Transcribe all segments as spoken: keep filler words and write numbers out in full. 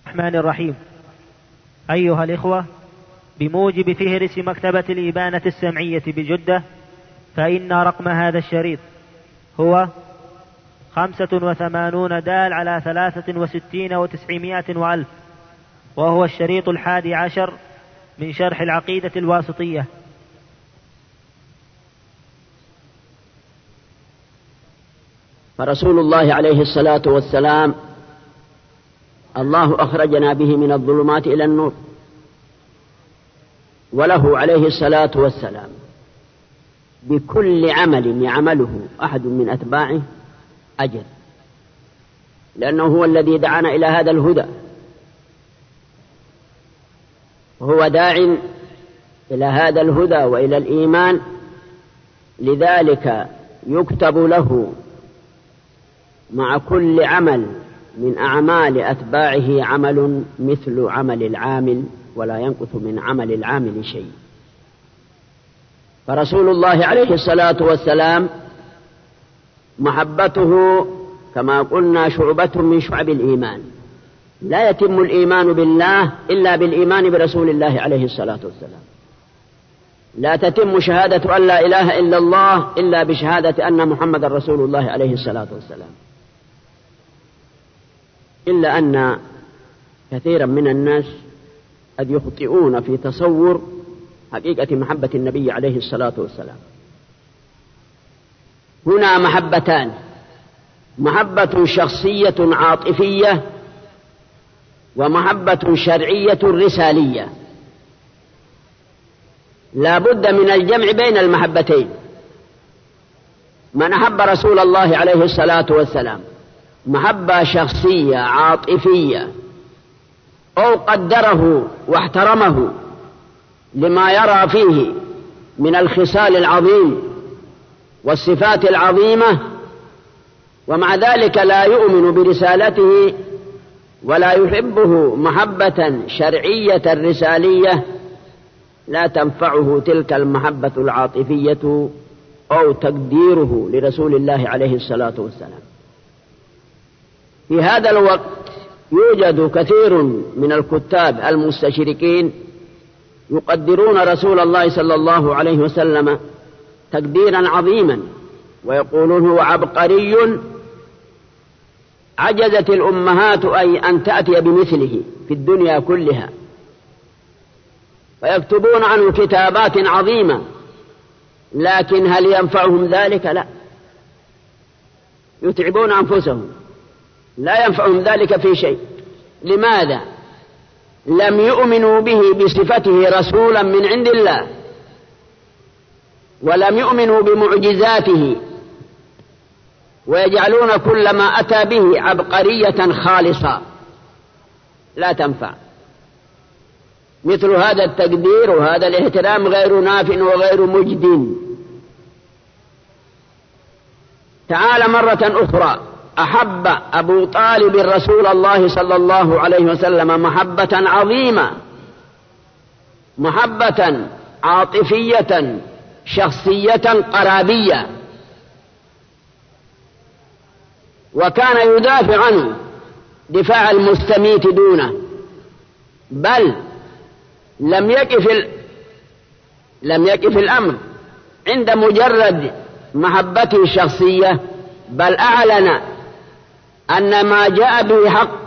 الرحمن الرحيم. أيها الإخوة، بموجب فهرس مكتبة الإبانة السمعية بجدة، فإن رقم هذا الشريط هو خمسة وثمانون دال على ثلاثة وستين وتسعمائة وألف، وهو الشريط الحادي عشر من شرح العقيدة الواسطية. فرسول الله عليه الصلاة والسلام الله أخرجنا به من الظلمات إلى النور، وله عليه الصلاة والسلام بكل عمل يعمله أحد من أتباعه أجر، لأنه هو الذي دعانا إلى هذا الهدى، وهو داع إلى هذا الهدى وإلى الإيمان، لذلك يكتب له مع كل عمل من أعمال أتباعه عمل مثل عمل العامل، ولا ينقص من عمل العامل شيء. فرسول الله عليه الصلاة والسلام محبته كما قلنا شعبة من شعب الإيمان، لا يتم الإيمان بالله إلا بالإيمان برسول الله عليه الصلاة والسلام، لا تتم شهادة أن لا إله إلا الله إلا بشهادة أن محمد رسول الله عليه الصلاة والسلام. إلا أن كثيرا من الناس قد يخطئون في تصور حقيقة محبة النبي عليه الصلاة والسلام. هنا محبتان: محبة شخصية عاطفية، ومحبة شرعية رسالية. لا بد من الجمع بين المحبتين. من أحب رسول الله عليه الصلاة والسلام محبة شخصية عاطفية، أو قدره واحترمه لما يرى فيه من الخصال العظيم والصفات العظيمة، ومع ذلك لا يؤمن برسالته ولا يحبه محبة شرعية رسالية، لا تنفعه تلك المحبة العاطفية أو تقديره لرسول الله عليه الصلاة والسلام. في هذا الوقت يوجد كثير من الكتاب المستشركين يقدرون رسول الله صلى الله عليه وسلم تقديرا عظيما، ويقولون هو عبقري عجزت الأمهات أي أن تأتي بمثله في الدنيا كلها، ويكتبون عنه كتابات عظيمة، لكن هل ينفعهم ذلك؟ لا، يتعبون أنفسهم، لا ينفعهم ذلك في شيء. لماذا؟ لم يؤمنوا به بصفته رسولا من عند الله، ولم يؤمنوا بمعجزاته، ويجعلون كل ما أتى به عبقرية خالصة لا تنفع. مثل هذا التقدير وهذا الاحترام غير نافع وغير مجد. تعال مرة أخرى: أحب أبو طالب رسول الله صلى الله عليه وسلم محبة عظيمة، محبة عاطفية شخصية قرابية، وكان يدافع عنه دفاع المستميت دونه، بل لم يقف ال... لم يقف الأمر عند مجرد محبته الشخصية، بل أعلن أن ما جاء به حق.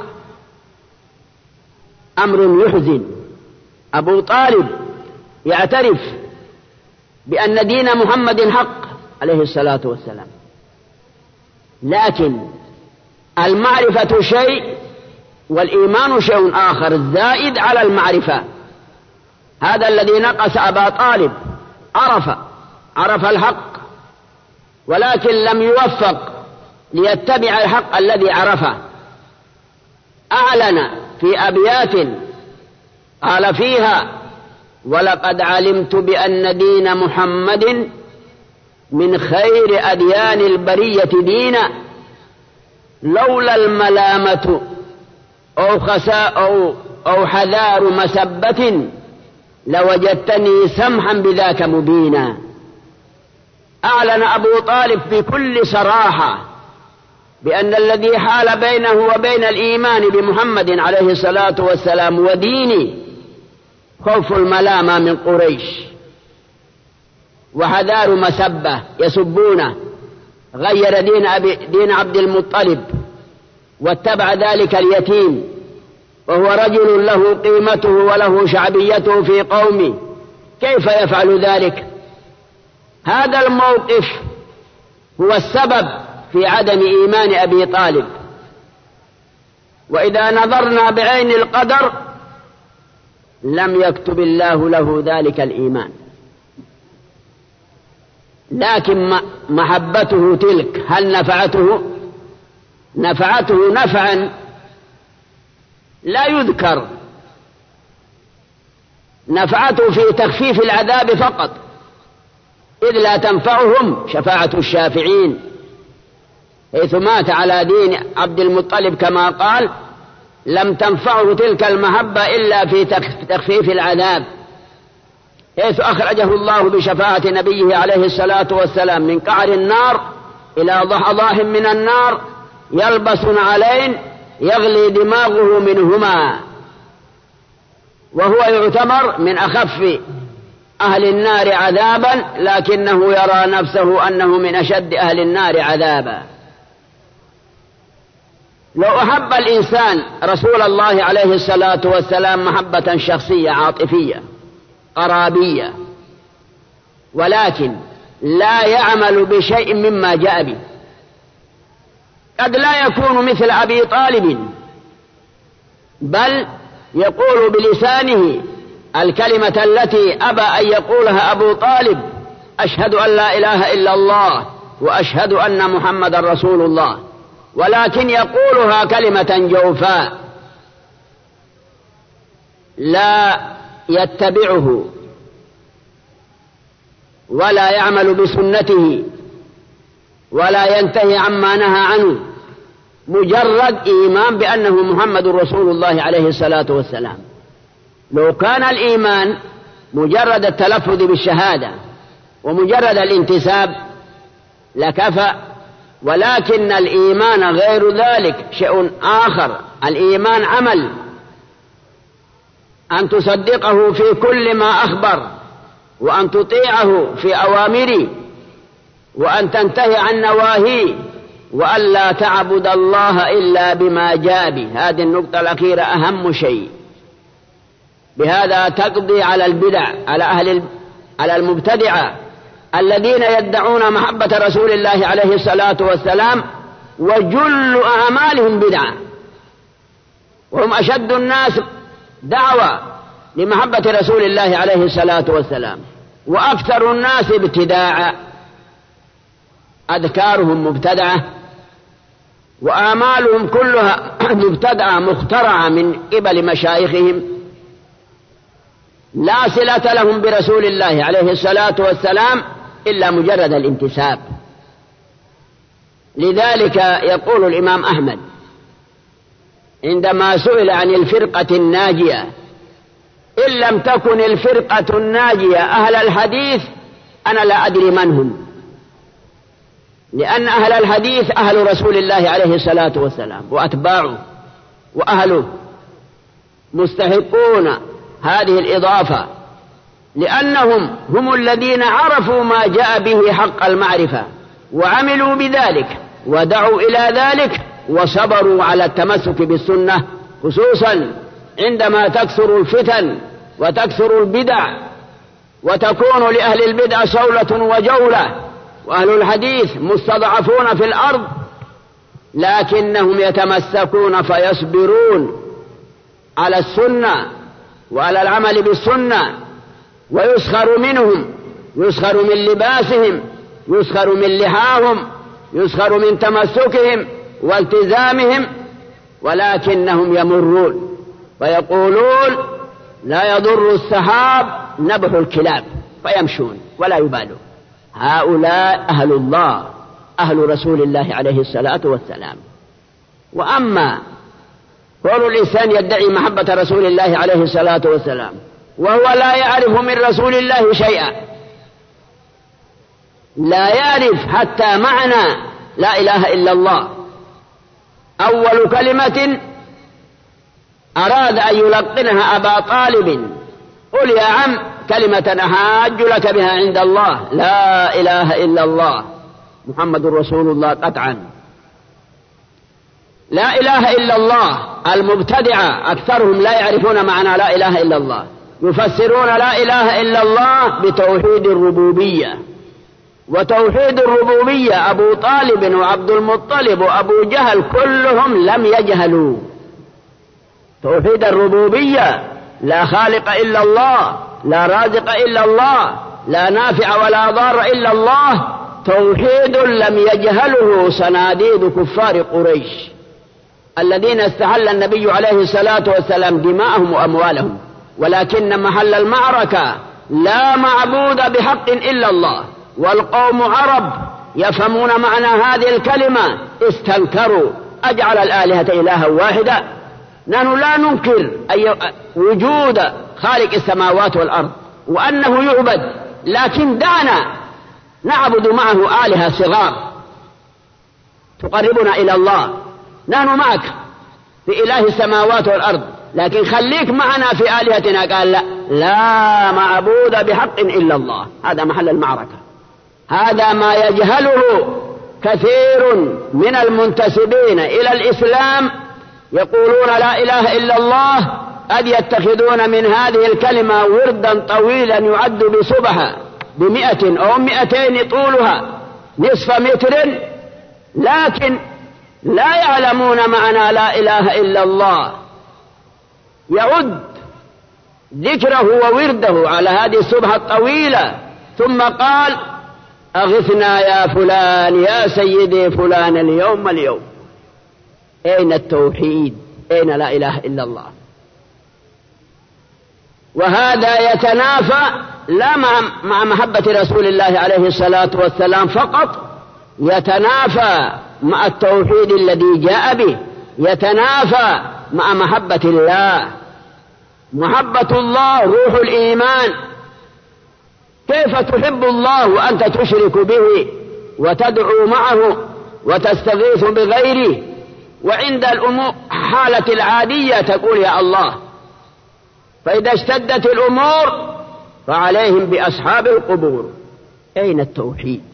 أمر يحزن. أبو طالب يعترف بأن دين محمد حق عليه الصلاة والسلام، لكن المعرفة شيء والإيمان شيء آخر زائد على المعرفة. هذا الذي نقص أبا طالب، عرف عرف الحق، ولكن لم يوفق ليتبع الحق الذي عرفه. أعلن في أبيات قال فيها: ولقد علمت بأن دين محمد من خير أديان البرية دينا، لولا الملامة أو خساء أو, أو حذار مسبة لوجدتني سمحا بذاك مبينا. أعلن أبو طالب بكل صراحة بأن الذي حال بينه وبين الإيمان بمحمد عليه الصلاة والسلام ودينه خوف الملامة من قريش وحذار مسبة يسبونه، غير دين, أبي دين عبد المطلب واتبع ذلك اليتيم، وهو رجل له قيمته وله شعبيته في قومه، كيف يفعل ذلك؟ هذا الموقف هو السبب في عدم إيمان أبي طالب. وإذا نظرنا بعين القدر لم يكتب الله له ذلك الإيمان، لكن محبته تلك هل نفعته؟ نفعته نفعا لا يذكر، نفعته في تخفيف العذاب فقط، إذ لا تنفعهم شفاعة الشافعين، حيث مات على دين عبد المطلب كما قال لم تنفعه تلك المحبة إلا في تخفيف العذاب، حيث أخرجه الله بشفاعة نبيه عليه الصلاة والسلام من قعر النار إلى ضحضاح من النار يلبس علين يغلي دماغه منهما، وهو يعتبر من أخف أهل النار عذابا، لكنه يرى نفسه أنه من أشد أهل النار عذابا. لو أحب الإنسان رسول الله عليه الصلاة والسلام محبة شخصية عاطفية قرابية، ولكن لا يعمل بشيء مما جاء به، قد لا يكون مثل أبي طالب، بل يقول بلسانه الكلمة التي أبى أن يقولها أبو طالب: أشهد أن لا إله إلا الله وأشهد أن محمد رسول الله، ولكن يقولها كلمة جوفاء لا يتبعه ولا يعمل بسنته ولا ينتهي عما نهى عنه، مجرد إيمان بأنه محمد رسول الله عليه الصلاة والسلام. لو كان الإيمان مجرد التلفظ بالشهادة ومجرد الانتساب لكفى، ولكن الإيمان غير ذلك، شيء آخر. الإيمان عمل، أن تصدقه في كل ما أخبر، وأن تطيعه في أوامره، وأن تنتهي عن نواهيه، وأن لا تعبد الله إلا بما جاء به. هذه النقطة الأخيرة أهم شيء، بهذا تقضي على البدع، على أهل على المبتدعة الذين يدعون محبة رسول الله عليه الصلاة والسلام وجل أعمالهم بدعة، وهم أشد الناس دعوة لمحبة رسول الله عليه الصلاة والسلام، وأكثر الناس ابتداعا، أذكارهم مبتدعة وأعمالهم كلها مبتدعة مخترعة من قبل مشايخهم، لا صلة لهم برسول الله عليه الصلاة والسلام إلا مجرد الانتساب. لذلك يقول الإمام أحمد عندما سئل عن الفرقة الناجية: إن لم تكن الفرقة الناجية أهل الحديث أنا لا أدري من هم، لأن أهل الحديث أهل رسول الله عليه الصلاة والسلام وأتباعه وأهله مستحقون هذه الإضافة، لأنهم هم الذين عرفوا ما جاء به حق المعرفة وعملوا بذلك ودعوا إلى ذلك وصبروا على التمسك بالسنة، خصوصا عندما تكثر الفتن وتكثر البدع وتكون لأهل البدع صولة وجولة، وأهل الحديث مستضعفون في الأرض، لكنهم يتمسكون فيصبرون على السنة وعلى العمل بالسنة، ويسخر منهم، يسخر من لباسهم، يسخر من لحاهم، يسخر من تمسكهم والتزامهم، ولكنهم يمرون ويقولون: لا يضر السحاب نبح الكلاب، فيمشون ولا يبالون. هؤلاء أهل الله، أهل رسول الله عليه الصلاة والسلام. وأما كون الإنسان يدعي محبة رسول الله عليه الصلاة والسلام وهو لا يعرف من رسول الله شيئا، لا يعرف حتى معنى لا إله إلا الله، أول كلمة أراد أن يلقنها أبا طالب: قل يا عم كلمة أحاج لك بها عند الله، لا إله إلا الله محمد رسول الله قطعا. لا إله إلا الله المبتدعة أكثرهم لا يعرفون معنى لا إله إلا الله، يفسرون لا إله إلا الله بتوحيد الربوبية. وتوحيد الربوبية أبو طالب وعبد المطلب وأبو جهل كلهم لم يجهلوا توحيد الربوبية. لا خالق إلا الله، لا رازق إلا الله، لا نافع ولا ضار إلا الله، توحيد لم يجهله صناديد كفار قريش الذين استحل النبي عليه الصلاة والسلام دماءهم وأموالهم. ولكن محل المعركة لا معبود بحق إلا الله، والقوم عرب يفهمون معنى هذه الكلمة، استنكروا: أجعل الآلهة إلها واحدا؟ نحن لا ننكر أي وجود خالق السماوات والأرض وأنه يعبد، لكن دعنا نعبد معه آلهة صغار تقربنا إلى الله. نحن معك في إله السماوات والأرض، لكن خليك معنا في آلهتنا. قال: لا لا معبود بحق إلا الله. هذا محل المعركة. هذا ما يجهله كثير من المنتسبين إلى الإسلام، يقولون لا إله إلا الله، قد يتخذون من هذه الكلمة وردا طويلا يعد بسبحة بمئة أو مئتين طولها نصف متر، لكن لا يعلمون معنى لا إله إلا الله. يعد ذكره وورده على هذه السبحة الطويلة، ثم قال: أغثنا يا فلان يا سيدي فلان اليوم اليوم. أين التوحيد؟ أين لا إله إلا الله؟ وهذا يتنافى لا مع, مع محبة رسول الله عليه الصلاة والسلام فقط، يتنافى مع التوحيد الذي جاء به، يتنافى مع محبة الله. محبة الله روح الإيمان. كيف تحب الله وأنت تشرك به وتدعو معه وتستغيث بغيره، وعند الأمور حالة العادية تقول يا الله؟ فإذا اشتدت الأمور فعليهم بأصحاب القبور. أين التوحيد؟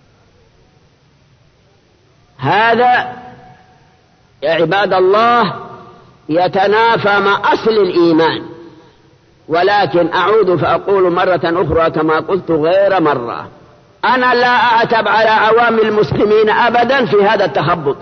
هذا يا عباد الله يتنافى مع أصل الإيمان. ولكن أعود فأقول مرة أخرى كما قلت غير مرة: أنا لا أعتب على عوام المسلمين أبدا في هذا التخبط،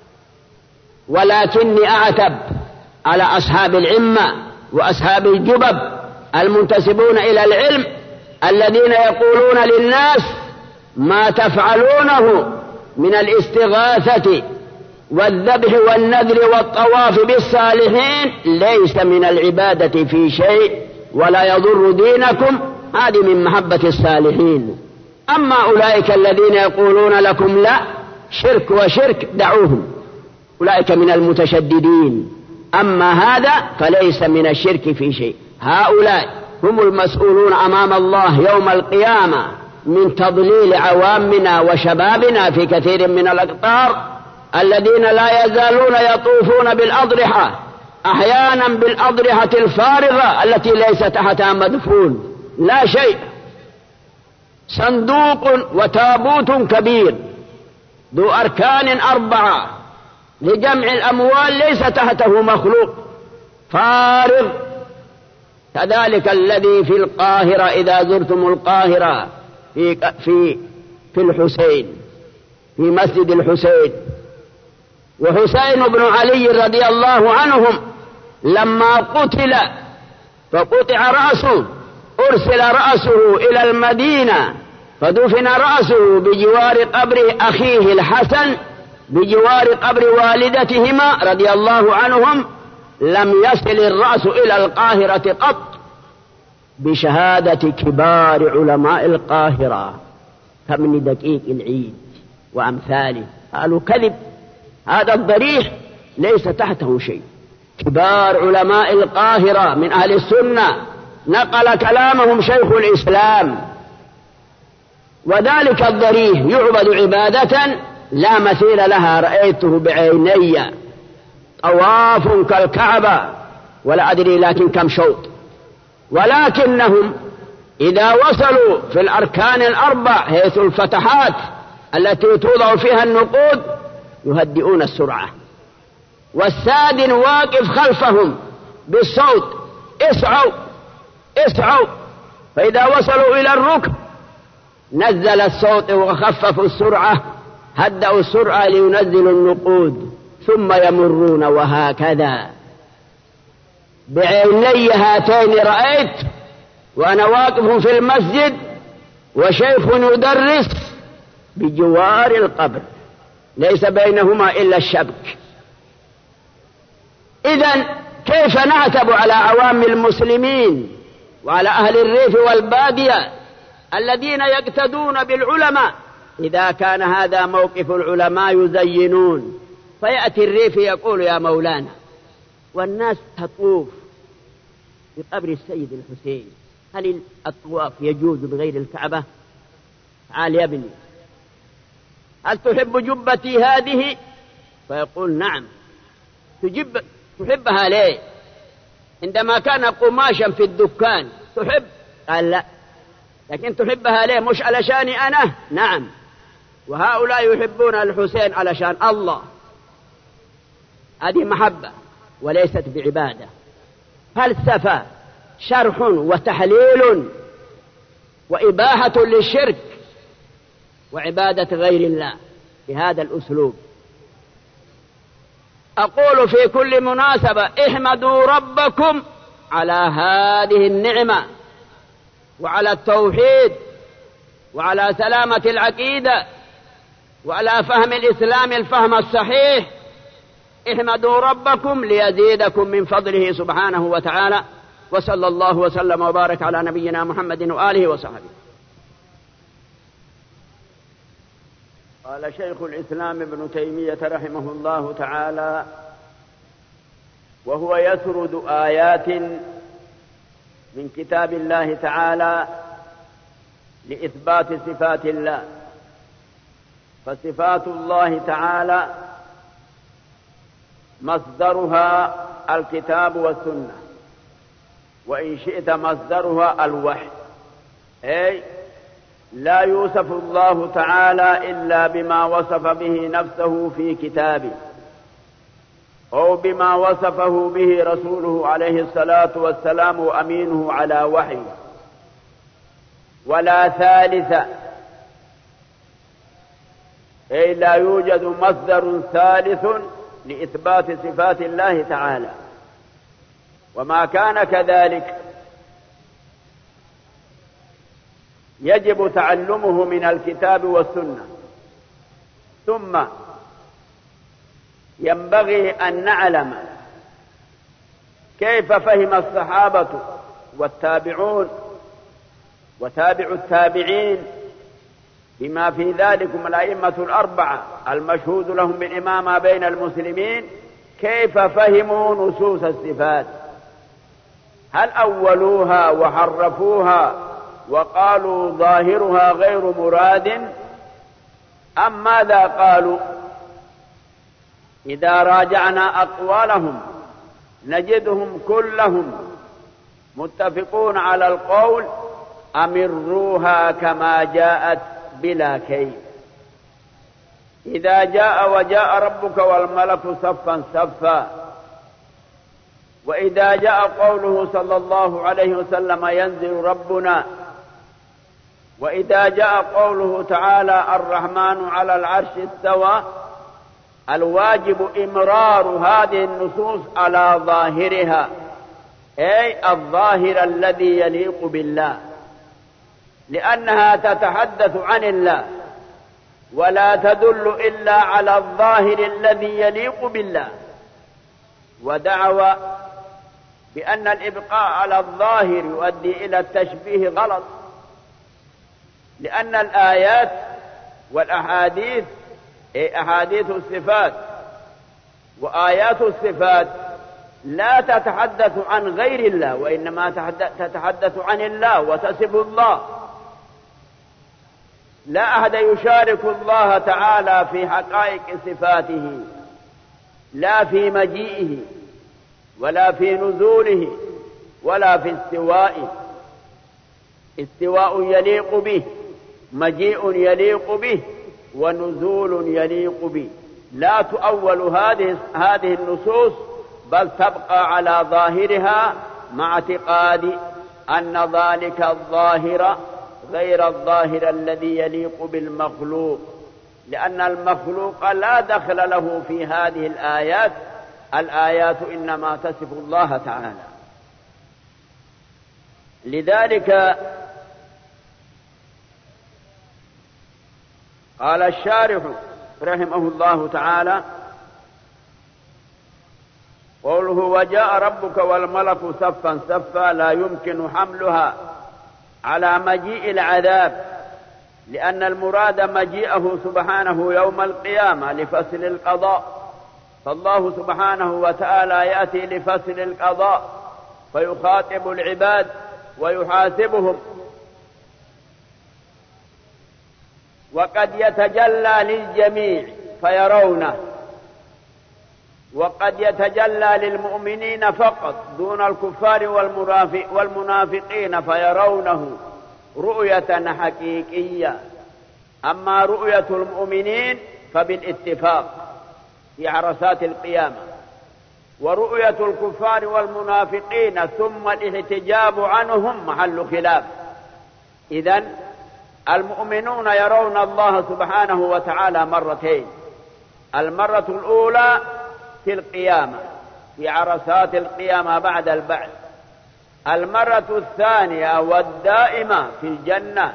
ولكني أعتب على أصحاب العمة وأصحاب الجبب المنتسبون إلى العلم، الذين يقولون للناس: ما تفعلونه من الاستغاثة والذبح والنذر والطواف بالصالحين ليس من العبادة في شيء ولا يضر دينكم. هذه من محبة الصالحين. أما أولئك الذين يقولون لكم لا شرك وشرك دعوهم، أولئك من المتشددين. أما هذا فليس من الشرك في شيء. هؤلاء هم المسؤولون أمام الله يوم القيامة من تضليل عوامنا وشبابنا في كثير من الأقطار، الذين لا يزالون يطوفون بالأضرحة، أحيانا بالأضرحة الفارغة التي ليس تحتها مدفون لا شيء، صندوق وتابوت كبير ذو أركان أربعة لجمع الأموال ليس تحته مخلوق، فارغ. كذلك الذي في القاهرة إذا زرتم القاهرة في في في الحسين، في مسجد الحسين، وحسين بن علي رضي الله عنهم لما قتل فقطع رأسه أرسل رأسه إلى المدينة فدفن رأسه بجوار قبر أخيه الحسن بجوار قبر والدتهما رضي الله عنهم. لم يصل الرأس إلى القاهرة قط، بشهادة كبار علماء القاهرة كابن دقيق العيد وأمثاله. قالوا كذب، هذا الضريح ليس تحته شيء. كبار علماء القاهرة من أهل السنة نقل كلامهم شيخ الإسلام. وذلك الضريح يعبد عبادة لا مثيل لها رأيته بعيني طواف كالكعبة ولا أدري لكن كم شوط، ولكنهم إذا وصلوا في الأركان الأربع حيث الفتحات التي توضع فيها النقود يهدئون السرعة، والسادن واقف خلفهم بالصوت اسعوا اسعوا، فإذا وصلوا إلى الركن نزل الصوت وخففوا السرعة، هدأوا السرعة لينزلوا النقود ثم يمرون. وهكذا بعيني هاتين رأيت وأنا واقف في المسجد وشيخ يدرس بجوار القبر ليس بينهما إلا الشبك. إذن كيف نعتب على عوام المسلمين وعلى أهل الريف والبادية الذين يقتدون بالعلماء إذا كان هذا موقف العلماء يزينون، فيأتي الريف يقول يا مولانا، والناس تطوف بقبر السيد الحسين، هل الطواف يجوز بغير الكعبة؟ تعال يا ابني، هل تحب جبتي هذه؟ فيقول نعم. تجب تحبها ليه؟ عندما كان قماشا في الدكان تحب؟ قال لا. لكن تحبها ليه؟ مش علشاني أنا؟ نعم. وهؤلاء يحبون الحسين علشان الله، هذه محبة وليست بعبادة. فلسفة، شرح وتحليل وإباحة للشرك وعبادة غير الله بهذا الأسلوب. أقول في كل مناسبة احمدوا ربكم على هذه النعمة وعلى التوحيد وعلى سلامة العقيدة وعلى فهم الإسلام الفهم الصحيح. احمدوا ربكم ليزيدكم من فضله سبحانه وتعالى، وصلى الله وسلم وبارك على نبينا محمد وآله وصحبه. قال شيخ الإسلام ابن تيمية رحمه الله تعالى وهو يسرد آيات من كتاب الله تعالى لإثبات صفات الله. فصفات الله تعالى مصدرها الكتاب والسنة، وإن شئت مصدرها الوحي، أي لا يوصف الله تعالى إلا بما وصف به نفسه في كتابه أو بما وصفه به رسوله عليه الصلاة والسلام وأمينه على وحيه، ولا ثالث، أي لا يوجد مصدر ثالث لإثبات صفات الله تعالى. وما كان كذلك يجب تعلمه من الكتاب والسنة. ثم ينبغي أن نعلم كيف فهم الصحابة والتابعون وتابع التابعين بما في ذلكم الأئمة الأربعة المشهود لهم بالإمامة بين المسلمين، كيف فهموا نصوص الصفات؟ هل أولوها وحرفوها وقالوا ظاهرها غير مراد أم ماذا قالوا؟ إذا راجعنا أقوالهم نجدهم كلهم متفقون على القول أمروها كما جاءت بلا كيف. إذا جاء وجاء ربك والملك صفا صفا، وإذا جاء قوله صلى الله عليه وسلم ينزل ربنا، وإذا جاء قوله تعالى الرحمن على العرش استوى، الواجب إمرار هذه النصوص على ظاهرها، أي الظاهر الذي يليق بالله، لأنها تتحدث عن الله ولا تدل إلا على الظاهر الذي يليق بالله. ودعوى بأن الإبقاء على الظاهر يؤدي إلى التشبيه غلط، لأن الآيات والأحاديث أي أحاديث الصفات وآيات الصفات لا تتحدث عن غير الله، وإنما تتحدث عن الله وتصف الله. لا أحد يشارك الله تعالى في حقائق صفاته، لا في مجيئه ولا في نزوله ولا في استوائه. استواء يليق به، مجيء يليق به، ونزول يليق به. لا تؤول هذه هذه النصوص، بل تبقى على ظاهرها مع اعتقاد أن ذلك الظاهر غير الظاهر الذي يليق بالمخلوق، لأن المخلوق لا دخل له في هذه الآيات. الآيات إنما تصف الله تعالى. لذلك قال الشارح رحمه الله تعالى: قوله وجاء ربك والملك صفا صفا لا يمكن حملها على مجيء العذاب، لأن المراد مجيئه سبحانه يوم القيامة لفصل القضاء، فالله سبحانه وتعالى يأتي لفصل القضاء فيخاطب العباد ويحاسبهم، وقد يتجلى للجميع فيرونه، وقد يتجلى للمؤمنين فقط دون الكفار والمنافقين فيرونه رؤية حقيقية. أما رؤية المؤمنين فبالاتفاق في عرصات القيامة، ورؤية الكفار والمنافقين ثم الاحتجاب عنهم محل خلاف. إذن المؤمنون يرون الله سبحانه وتعالى مرتين: المرة الأولى في القيامة في عرصات القيامة بعد البعث، المرة الثانية والدائمة في الجنة،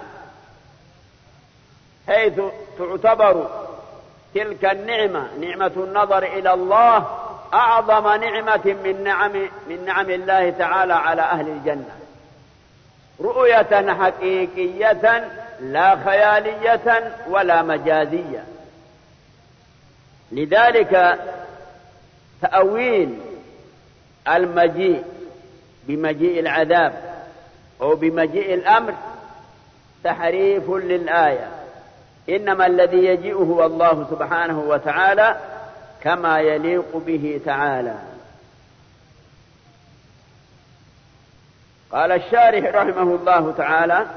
حيث تعتبر تلك النعمة نعمة النظر إلى الله أعظم نعمة من نعم من نعم الله تعالى على أهل الجنة، رؤية حقيقية لا خيالية ولا مجازية. لذلك تأويل المجيء بمجيء العذاب أو بمجيء الأمر تحريف للآية، إنما الذي يجيء هو الله سبحانه وتعالى كما يليق به تعالى. قال الشارح رحمه الله تعالى: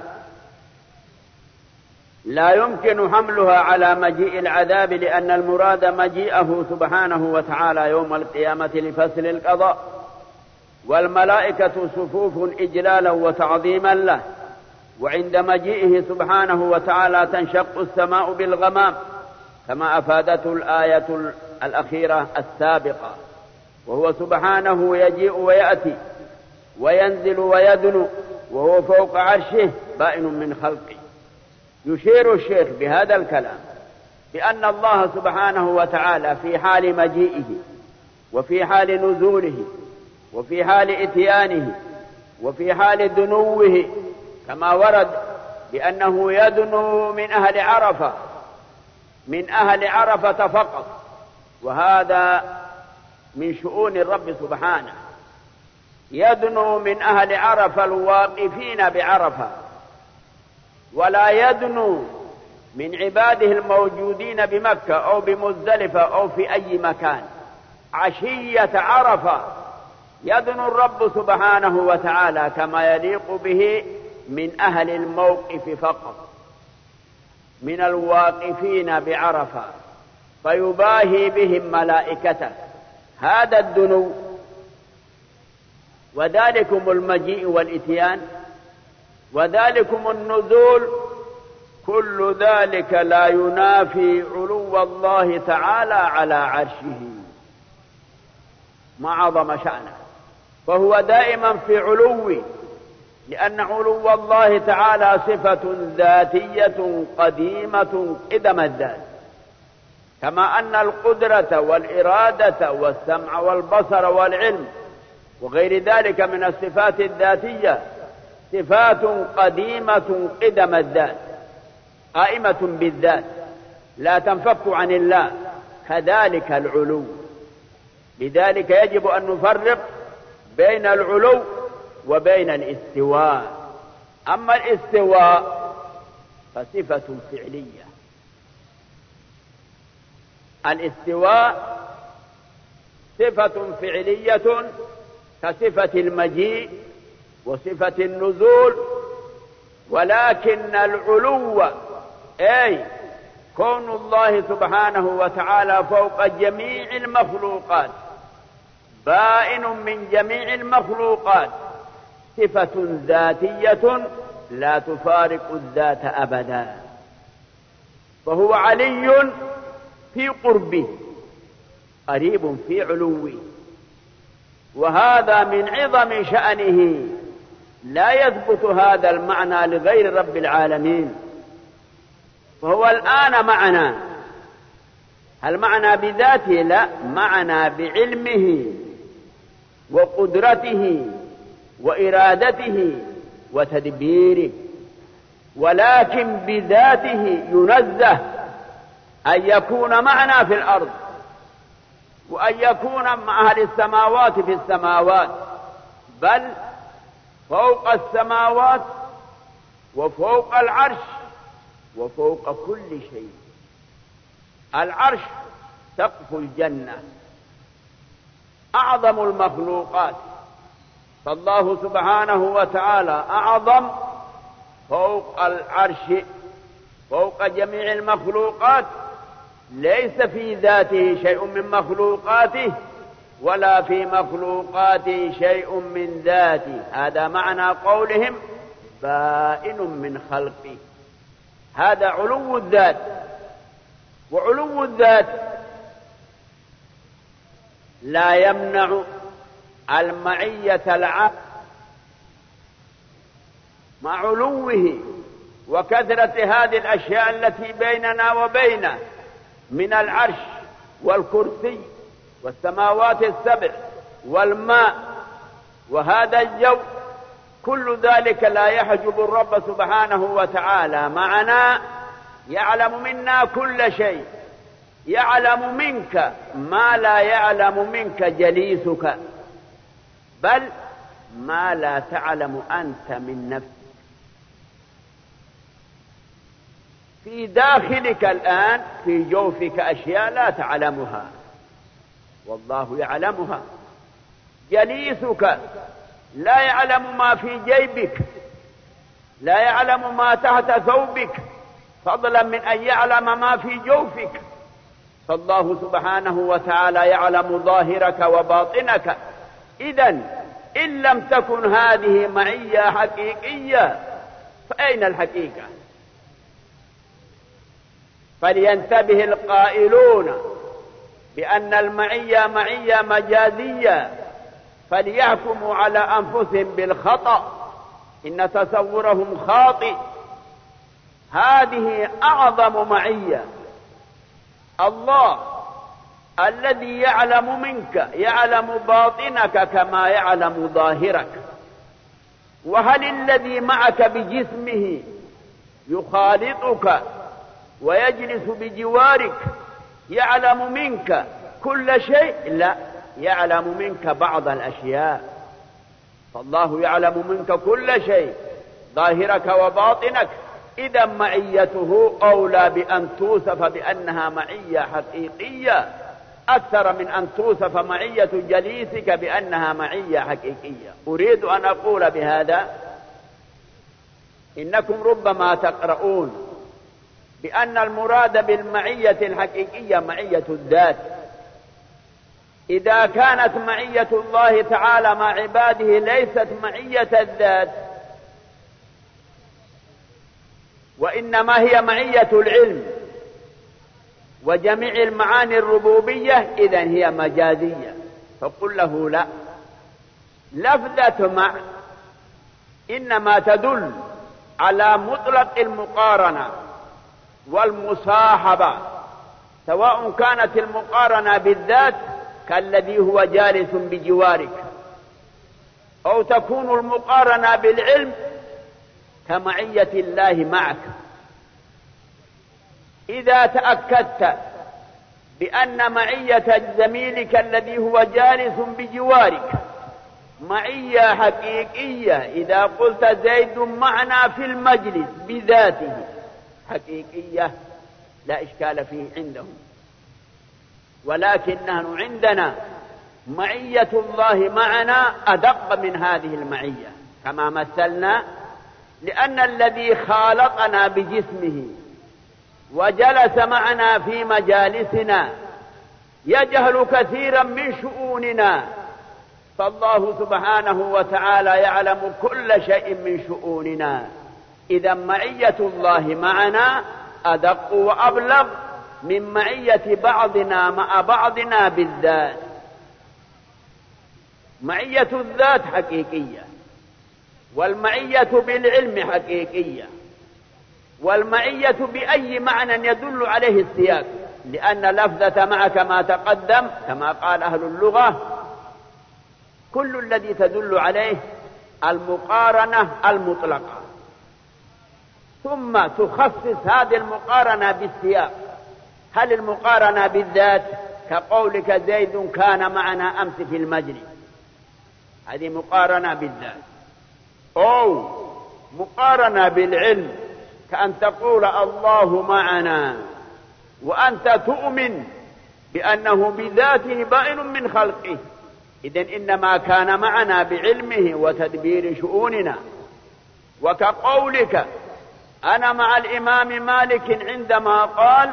لا يمكن حملها على مجيء العذاب، لأن المراد مجيئه سبحانه وتعالى يوم القيامة لفصل القضاء، والملائكة صفوف إجلالا وتعظيما له، وعند مجيئه سبحانه وتعالى تنشق السماء بالغمام كما أفادته الآية الأخيرة السابقة، وهو سبحانه يجيء ويأتي وينزل ويدنو وهو فوق عرشه بائن من خلقه. يشير الشيخ بهذا الكلام بأن الله سبحانه وتعالى في حال مجيئه وفي حال نزوله وفي حال إتيانه وفي حال دنوه، كما ورد بأنه يدنو من أهل عرفة من أهل عرفة فقط، وهذا من شؤون الرب سبحانه، يدنو من أهل عرفة الواقفين بعرفة، ولا يدنو من عباده الموجودين بمكة أو بمزدلفة أو في أي مكان. عشية عرفة يدنو الرب سبحانه وتعالى كما يليق به من أهل الموقف فقط، من الواقفين بعرفة، فيباهي بهم ملائكته. هذا الدنو وذلكم المجيء والإتيان وذلكم النزول، كل ذلك لا ينافي علو الله تعالى على عرشه، ما عظم شأنه، فهو دائما في علو، لأن علو الله تعالى صفة ذاتية قديمة قدم الذات، كما أن القدرة والإرادة والسمع والبصر والعلم وغير ذلك من الصفات الذاتية صفات قديمة قدم الذات، قائمة بالذات لا تنفك عن الله، كذلك العلو. لذلك يجب أن نفرق بين العلو وبين الاستواء. أما الاستواء فصفة فعلية، الاستواء صفة فعلية كصفة المجيء وصفة النزول، ولكن العلو أي كون الله سبحانه وتعالى فوق جميع المخلوقات بائن من جميع المخلوقات، صفة ذاتية لا تفارق الذات أبدا، فهو علي في قربه قريب في علوه، وهذا من عظم شأنه، لا يثبت هذا المعنى لغير رب العالمين. فهو الآن معنا، هل معنا بذاته؟ لا، معنا بعلمه وقدرته وإرادته وتدبيره، ولكن بذاته ينزه أن يكون معنا في الأرض، وأن يكون مع أهل السماوات في السماوات، بل فوق السماوات وفوق العرش وفوق كل شيء. العرش سقف الجنة، أعظم المخلوقات، فالله سبحانه وتعالى أعظم فوق العرش فوق جميع المخلوقات، ليس في ذاته شيء من مخلوقاته ولا في مخلوقاته شيء من ذاته. هذا معنى قولهم بائن من خلقه، هذا علو الذات. وعلو الذات لا يمنع المعية العامة مع علوه وكثرة هذه الأشياء التي بيننا وبينه من العرش والكرسي والسماوات السبع والماء وهذا الجو، كل ذلك لا يحجب الرب سبحانه وتعالى معنا، يعلم منا كل شيء، يعلم منك ما لا يعلم منك جليسك، بل ما لا تعلم أنت من نفسك. في داخلك الآن في جوفك أشياء لا تعلمها والله يعلمها. جليسك لا يعلم ما في جيبك، لا يعلم ما تحت ثوبك، فضلا من أن يعلم ما في جوفك. فالله سبحانه وتعالى يعلم ظاهرك وباطنك. إذن إن لم تكن هذه معية حقيقية فأين الحقيقة؟ فلينتبه القائلون بأن المعية معية مجازية فليحكموا على أنفسهم بالخطأ، إن تصورهم خاطئ. هذه أعظم معية، الله الذي يعلم منك، يعلم باطنك كما يعلم ظاهرك. وهل الذي معك بجسمه يخالطك ويجلس بجوارك يعلم منك كل شيء؟ لا، يعلم منك بعض الأشياء. فالله يعلم منك كل شيء، ظاهرك وباطنك. إذا معيته أولى بأن توصف بأنها معية حقيقية أكثر من أن توصف معية جليسك بأنها معية حقيقية. أريد أن أقول بهذا إنكم ربما تقرؤون بأن المراد بالمعية الحقيقية معية الذات. إذا كانت معية الله تعالى مع عباده ليست معية الذات وإنما هي معية العلم وجميع المعاني الربوبية، إذن هي مجازية. فقل له لا، لفظة مع إنما تدل على مطلق المقارنة والمصاحبة، سواء كانت المقارنة بالذات كالذي هو جالس بجوارك، أو تكون المقارنة بالعلم كمعية الله معك. إذا تأكدت بأن معية زميلك الذي هو جالس بجوارك معية حقيقية، إذا قلت زيد معنا في المجلس بذاته حقيقية لا إشكال فيه عندهم، ولكن نحن عندنا معية الله معنا أدق من هذه المعية كما مثلنا، لأن الذي خالقنا بجسمه وجلس معنا في مجالسنا يجهل كثيرا من شؤوننا، فالله سبحانه وتعالى يعلم كل شيء من شؤوننا. إذا معية الله معنا أدق وأبلغ من معية بعضنا مع بعضنا بالذات. معية الذات حقيقية، والمعية بالعلم حقيقية، والمعية بأي معنى يدل عليه السياق، لأن لفظة مع كما تقدم كما قال أهل اللغة كل الذي تدل عليه المقارنة المطلقة، ثم تخصص هذه المقارنة بالسياق. هل المقارنة بالذات كقولك زيد كان معنا أمس في المجلس، هذه مقارنة بالذات، أو مقارنة بالعلم كأن تقول الله معنا وأنت تؤمن بأنه بذاته بائن من خلقه، إذن إنما كان معنا بعلمه وتدبير شؤوننا. وكقولك أنا مع الإمام مالك عندما قال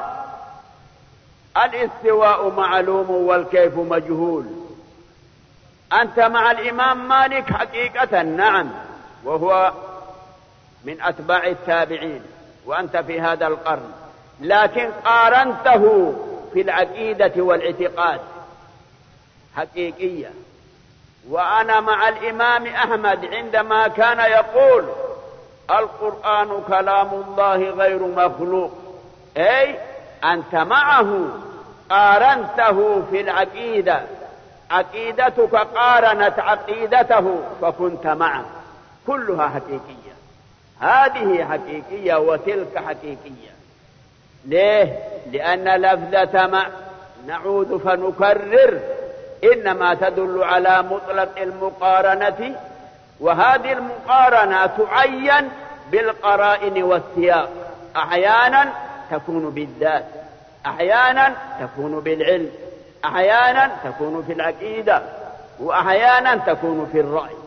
الاستواء معلوم والكيف مجهول، أنت مع الإمام مالك حقيقة نعم، وهو من أتباع التابعين وأنت في هذا القرن، لكن قارنته في العقيدة والاعتقاد حقيقية. وأنا مع الإمام أحمد عندما كان يقول القرآن كلام الله غير مخلوق، أي أنت معه قارنته في العقيدة، عقيدتك قارنت عقيدته فكنت معه، كلها حقيقية. هذه حقيقية وتلك حقيقية. ليه؟ لأن لفظة مع نعود فنكرر إنما تدل على مطلق المقارنة، وهذه المقارنة تعين بالقرائن والسياق، أحيانا تكون بالذات، أحيانا تكون بالعلم، أحيانا تكون في العقيدة، وأحيانا تكون في الرأي،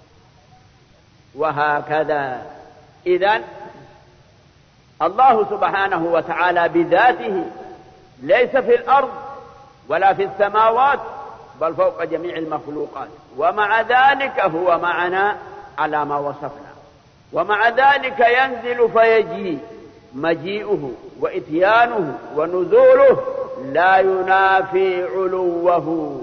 وهكذا. إذن الله سبحانه وتعالى بذاته ليس في الأرض ولا في السماوات، بل فوق جميع المخلوقات، ومع ذلك هو معنا على ما وصفنا، ومع ذلك ينزل فيجيء. مجيئه وإتيانه ونزوله لا ينافي علوه.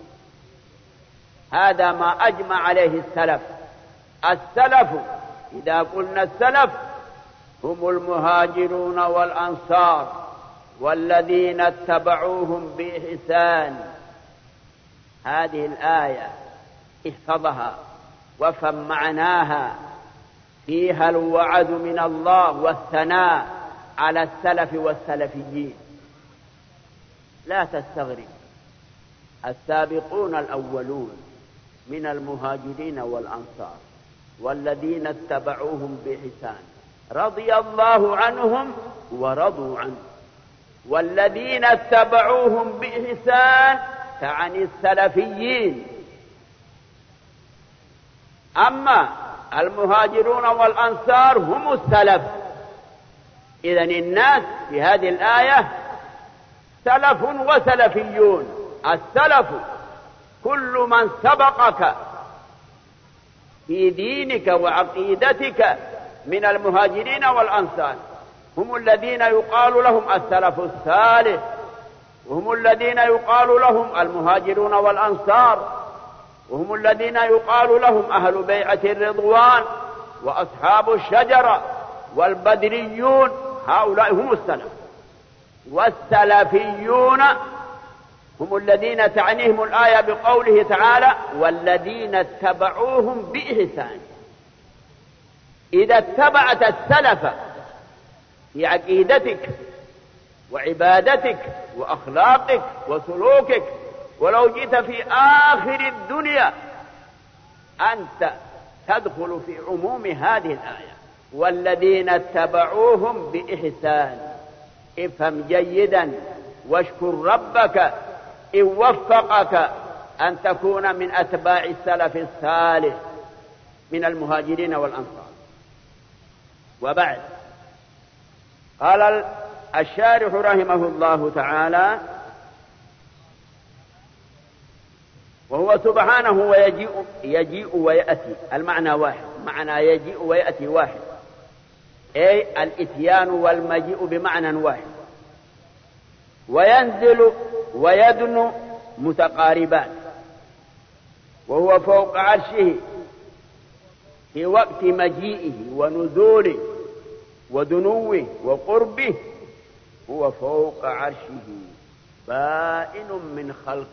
هذا ما أجمع عليه السلف. السلف إذا قلنا السلف هم المهاجرون والأنصار والذين اتبعوهم بإحسان. هذه الآية احفظها وافهم معناها، فيها الوعد من الله والثناء على السلف والسلفيين. لا تستغرب، السابقون الأولون من المهاجرين والأنصار والذين اتبعوهم بإحسان رضي الله عنهم ورضوا عنه، والذين اتبعوهم بإحسان تعني السلفيين. أما المهاجرون والأنصار هم السلف. إذن الناس في هذه الآية سلف وسلفيون. السلف كل من سبقك في دينك وعقيدتك من المهاجرين والأنصار، هم الذين يقال لهم السلف الصالح، وهم الذين يقال لهم المهاجرون والأنصار، وهم الذين يقال لهم أهل بيعة الرضوان وأصحاب الشجرة والبدريون. هؤلاء هم السلف. والسلفيون هم الذين تعنيهم الآية بقوله تعالى والذين اتبعوهم بإحسان. إذا اتبعت السلف في عقيدتك وعبادتك وأخلاقك وسلوكك، ولو جئت في آخر الدنيا أنت تدخل في عموم هذه الآية والذين اتبعوهم بإحسان. افهم جيدا واشكر ربك إن وفقك أن تكون من أتباع السلف الصالح من المهاجرين والأنصار. وبعد، قال الشارح رحمه الله تعالى: وهو سبحانه ويجيء يجيء ويأتي، المعنى واحد، معنى يجيء ويأتي واحد، أي الإتيان والمجيء بمعنى واحد. وينزل ويدنو متقاربان، وهو فوق عرشه في وقت مجيئه ونزوله ودنوه وقربه، هو فوق عرشه بائن من خلقه.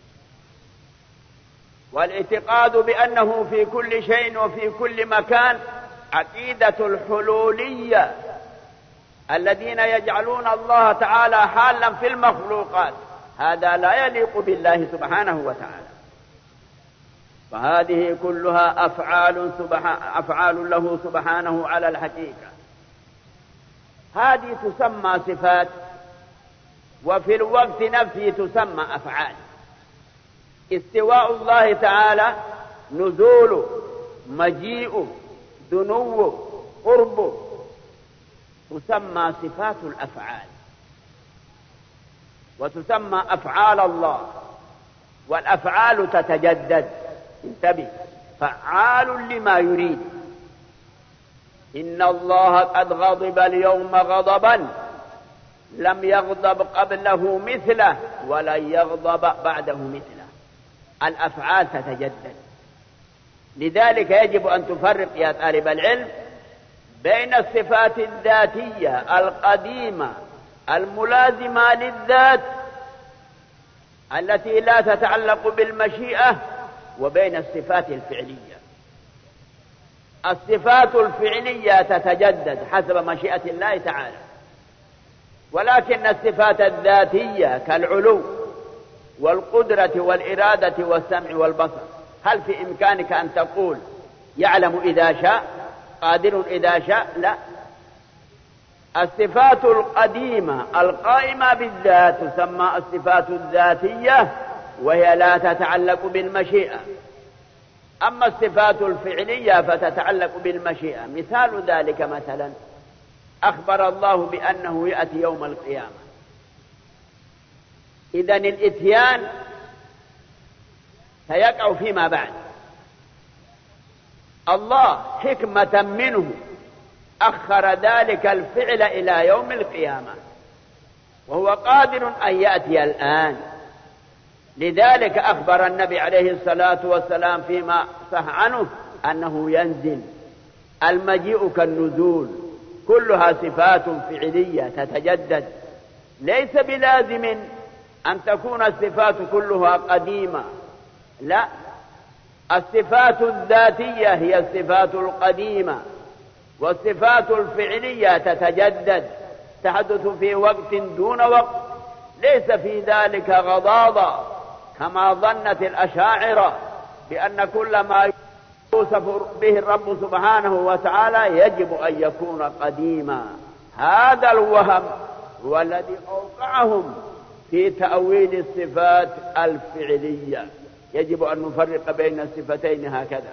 والاعتقاد بأنه في كل شيء وفي كل مكان عقيدة الحلولية الذين يجعلون الله تعالى حالا في المخلوقات، هذا لا يليق بالله سبحانه وتعالى. فهذه كلها أفعال, أفعال له سبحانه على الحقيقة، هذه تسمى صفات، وفي الوقت نفسه تسمى أفعال. استواء الله تعالى نزول، مجيء، دنو، قرب، تسمى صفات الأفعال، وتسمى أفعال الله. والأفعال تتجدد، انتبه، فعال لما يريد. إن الله قد غضب اليوم غضبا لم يغضب قبله مثله ولن يغضب بعده مثله. الأفعال تتجدد، لذلك يجب أن تفرق يا طالب العلم بين الصفات الذاتية القديمة الملازمة للذات التي لا تتعلق بالمشيئة، وبين الصفات الفعلية. الصفات الفعلية تتجدد حسب مشيئة الله تعالى، ولكن الصفات الذاتية كالعلو والقدرة والإرادة والسمع والبصر، هل في إمكانك أن تقول يعلم إذا شاء، قادر إذا شاء؟ لا. الصفات القديمة القائمة بالذات تسمى الصفات الذاتية، وهي لا تتعلق بالمشيئة. أما الصفات الفعلية فتتعلق بالمشيئة. مثال ذلك مثلا أخبر الله بأنه يأتي يوم القيامة، إذن الإتيان سيقع فيما بعد. الله حكمة منه أخر ذلك الفعل إلى يوم القيامة، وهو قادر أن يأتي الآن. لذلك أخبر النبي عليه الصلاة والسلام فيما صح عنه أنه ينزل. المجيء كالنزول، كلها صفات فعلية تتجدد، ليس بلازم أن تكون الصفات كلها قديمة، لا، الصفات الذاتية هي الصفات القديمة، والصفات الفعلية تتجدد، تحدث في وقت دون وقت، ليس في ذلك غضاضة كما ظنت الأشاعرة بأن كل ما يوصف به الرب سبحانه وتعالى يجب أن يكون قديما. هذا الوهم هو الذي أوقعهم في تأويل الصفات الفعلية. يجب أن نفرق بين الصفتين هكذا،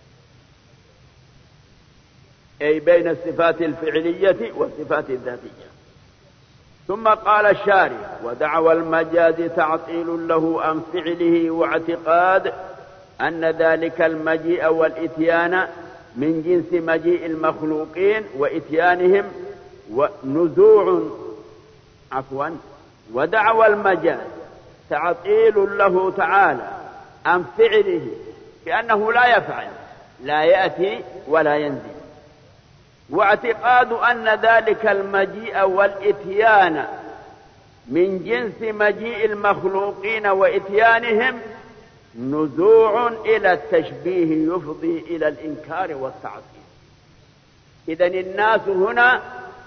أي بين الصفات الفعلية والصفات الذاتية. ثم قال الشارح: ودعوى المجاز تعطيل له عن فعله، واعتقاد أن ذلك المجيء والإتيان من جنس مجيء المخلوقين وإتيانهم ونزوع عفوا ودعوى المجاز تعطيل له تعالى عن فعله، بأنه لا يفعل، لا يأتي ولا ينزل. واعتقاد أن ذلك المجيء والإتيان من جنس مجيء المخلوقين وإتيانهم نزوع إلى التشبيه يفضي إلى الإنكار والتعطيل. إذن الناس هنا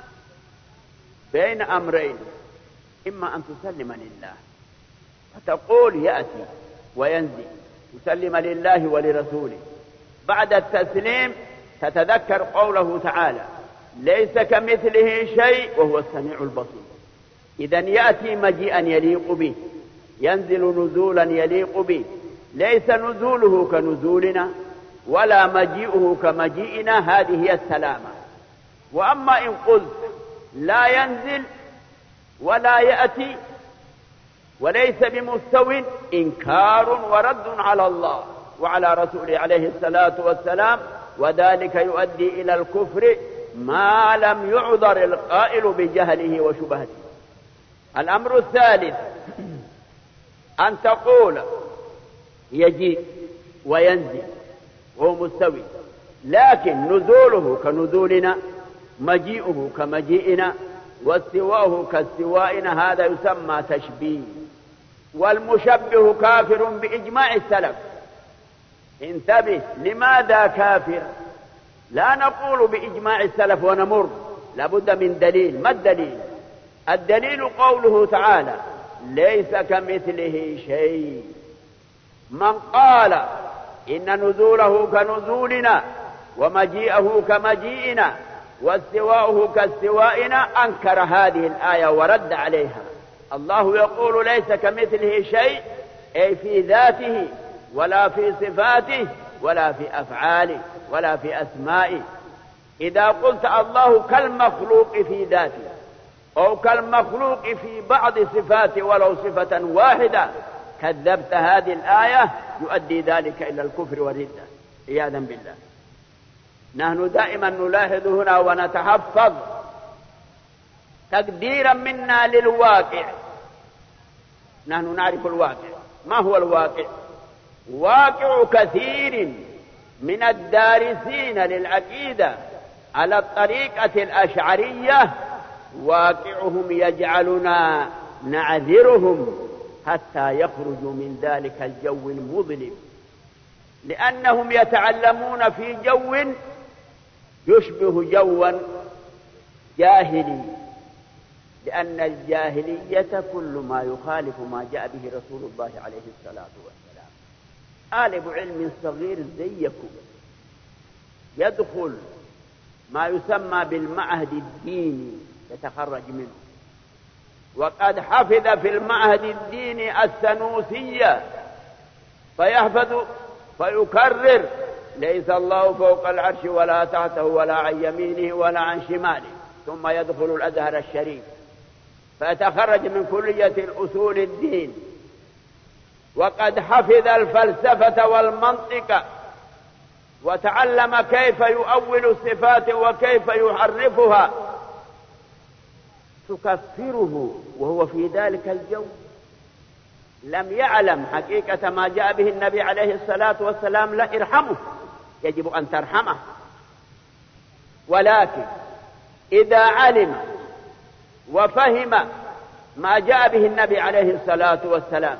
بين أمرين: إما أن تسلم لله فتقول يأتي وينزل، تسلم لله ولرسوله. بعد التسليم تتذكر قوله تعالى: ليس كمثله شيء وهو السميع البصير. إذن يأتي مجيئا يليق به، ينزل نزولا يليق به، ليس نزوله كنزولنا ولا مجيئه كمجيئنا، هذه هي السلامة. وأما إن قلت لا ينزل ولا يأتي وليس بمستو، إنكار ورد على الله وعلى رسوله عليه الصلاة والسلام، وذلك يؤدي إلى الكفر ما لم يعذر القائل بجهله وشبهته. الأمر الثالث أن تقول يجيء وينزل وهو مستوي، لكن نزوله كنزولنا، مجيئه كمجيئنا، واستواؤه كاستوائنا، هذا يسمى تشبيه. والمشبه كافر بإجماع السلف. انتبه، لماذا كافر؟ لا نقول بإجماع السلف ونمر، لابد من دليل. ما الدليل؟ الدليل قوله تعالى ليس كمثله شيء. من قال إن نزوله كنزولنا ومجيئه كمجيئنا واستواؤه كاستوائنا أنكر هذه الآية ورد عليها. الله يقول ليس كمثله شيء، أي في ذاته ولا في صفاته ولا في أفعاله ولا في أسمائه. إذا قلت الله كالمخلوق في ذاته أو كالمخلوق في بعض صفاته ولو صفة واحدة كذبت هذه الآية، يؤدي ذلك إلى الكفر والردة عياذا بالله. نحن دائما نلاحظ هنا ونتحفظ تقديرا منا للواقع. نحن نعرف الواقع. ما هو الواقع؟ واقع كثير من الدارسين للعقيدة على الطريقة الأشعرية، واقعهم يجعلنا نعذرهم حتى يخرجوا من ذلك الجو المظلم، لأنهم يتعلمون في جو يشبه جوا جاهلي، لأن الجاهلية كل ما يخالف ما جاء به رسول الله عليه الصلاة والسلام. طالب علم صغير زيكم يدخل ما يسمى بالمعهد الديني يتخرج منه، وقد حفظ في المعهد الديني السنوسية، فيحفظ فيكرر ليس الله فوق العرش ولا تحته ولا عن يمينه ولا عن شماله، ثم يدخل الأزهر الشريف فيتخرج من كلية الأصول الدين، وقد حفظ الفلسفة والمنطق وتعلم كيف يؤول الصفات وكيف يحرفها، تكفره وهو في ذلك الجو لم يعلم حقيقة ما جاء به النبي عليه الصلاة والسلام. لا، ارحمه، يجب أن ترحمه. ولكن إذا علم وفهم ما جاء به النبي عليه الصلاة والسلام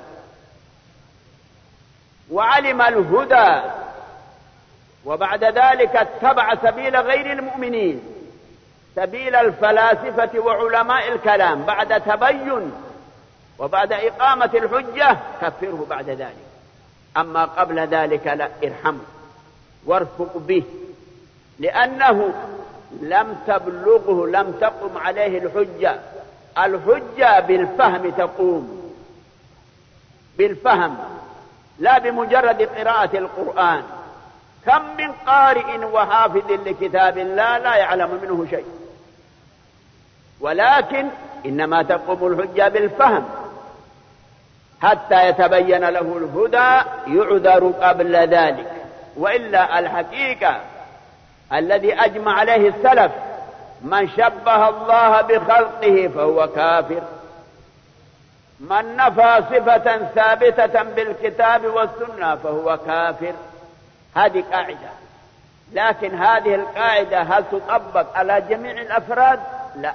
وعلم الهدى، وبعد ذلك اتبع سبيل غير المؤمنين، سبيل الفلاسفة وعلماء الكلام، بعد تبين وبعد إقامة الحجة كفره بعد ذلك. أما قبل ذلك لا، ارحمه وارفق به، لأنه لم تبلغه، لم تقم عليه الحجة. الحجة بالفهم تقوم، بالفهم لا بمجرد قراءة القرآن. كم من قارئ وحافظ لكتاب الله لا يعلم منه شيء، ولكن إنما تقوم الحجة بالفهم حتى يتبين له الهدى، يعذر قبل ذلك. وإلا الحقيقة الذي أجمع عليه السلف من شبه الله بخلقه فهو كافر، من نفى صفة ثابتة بالكتاب والسنة فهو كافر. هذه قاعدة، لكن هذه القاعدة هل تطبق على جميع الأفراد؟ لا،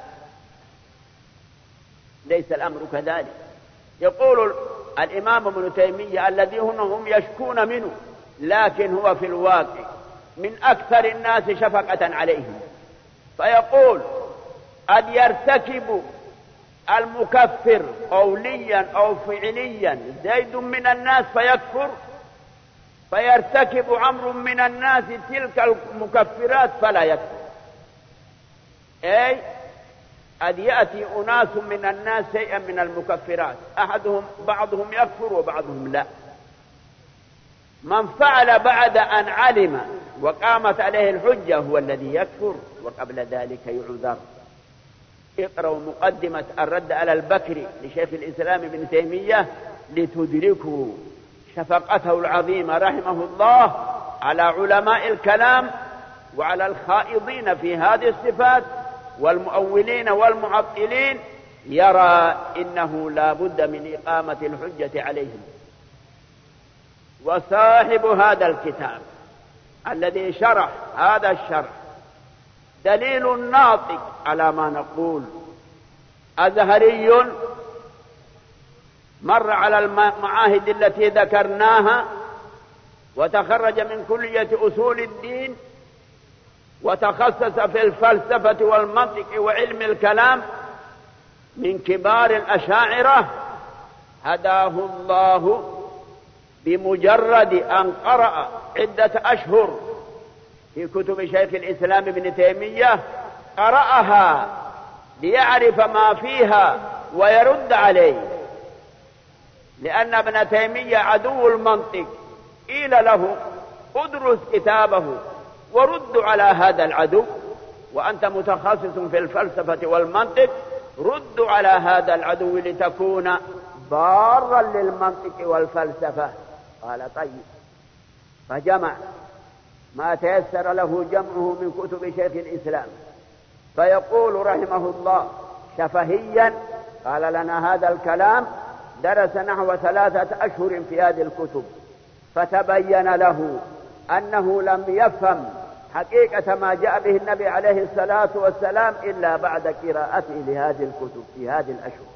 ليس الأمر كذلك. يقول الإمام ابن تيمية الذي هم يشكون منه، لكن هو في الواقع من أكثر الناس شفقة عليهم، فيقول قد يرتكب المكفر قوليا أو فعليا زيد من الناس فيكفر، فيرتكب عمرو من الناس تلك المكفرات فلا يكفر. أي قد يأتي أناس من الناس شيئا من المكفرات، أحدهم بعضهم يكفر وبعضهم لا. من فعل بعد أن علم وقامت عليه الحجة هو الذي يكفر، وقبل ذلك يعذر. اقرأوا مقدمة الرد على البكري لشيخ الإسلام ابن تيمية لتدركوا شفقته العظيمة رحمه الله على علماء الكلام وعلى الخائضين في هذه الصفات والمؤولين والمعطلين. يرى إنه لا بد من إقامة الحجة عليهم. وصاحب هذا الكتاب الذي شرح هذا الشرح دليل ناطق على ما نقول. أزهري مر على المعاهد التي ذكرناها وتخرج من كلية أصول الدين وتخصص في الفلسفة والمنطق وعلم الكلام من كبار الأشاعرة. هداه الله بمجرد أن قرأ عدة أشهر في كتب شيخ الإسلام ابن تيمية، قرأها ليعرف ما فيها ويرد عليه، لأن ابن تيمية عدو المنطق. قيل له ادرس كتابه ورد على هذا العدو، وأنت متخصص في الفلسفة والمنطق، رد على هذا العدو لتكون ضارا للمنطق والفلسفة. قال طيب، فجمع ما تيسر له جمعه من كتب شيخ الإسلام. فيقول رحمه الله شفهيا قال لنا هذا الكلام، درس نحو ثلاثة أشهر في هذه الكتب، فتبين له أنه لم يفهم حقيقة ما جاء به النبي عليه الصلاة والسلام إلا بعد قراءته لهذه الكتب في هذه الأشهر.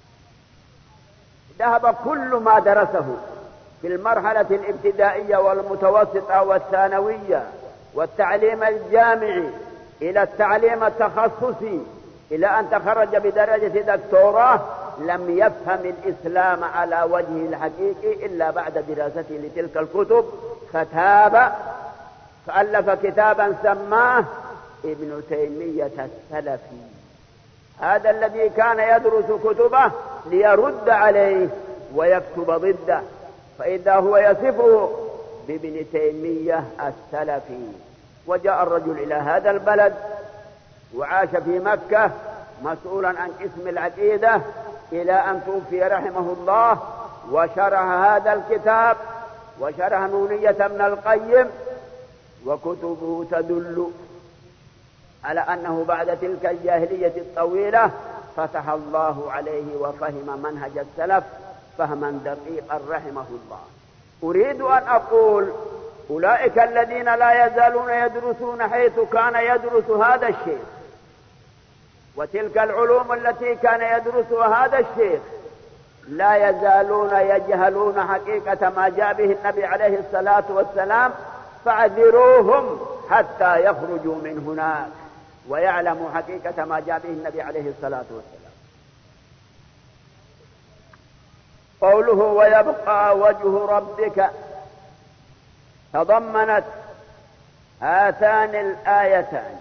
ذهب كل ما درسه في المرحلة الابتدائية والمتوسطة والثانوية والتعليم الجامعي إلى التعليم التخصصي إلى أن تخرج بدرجة دكتوراه، لم يفهم الإسلام على وجهه الحقيقي إلا بعد دراسته لتلك الكتب. فتاب فألف كتابا سماه ابن تيمية السلفي. هذا الذي كان يدرس كتبه ليرد عليه ويكتب ضده، فإذا هو يصفه بابن تيمية السلفي. وجاء الرجل إلى هذا البلد وعاش في مكة مسؤولا عن قسم العقيدة إلى أن توفي رحمه الله، وشرح هذا الكتاب وشرح نونية ابن القيم، وكتبه تدل على أنه بعد تلك الجاهلية الطويلة فتح الله عليه وفهم منهج السلف فهما دقيقا رحمه الله. أريد أن أقول أولئك الذين لا يزالون يدرسون حيث كان يدرس هذا الشيخ، وتلك العلوم التي كان يدرسها هذا الشيخ، لا يزالون يجهلون حقيقة ما جاء به النبي عليه الصلاة والسلام، فاعذروهم حتى يخرجوا من هناك ويعلموا حقيقة ما جاء به النبي عليه الصلاة والسلام. قوله ويبقى وجه ربك تضمنت هاتان الآيتان،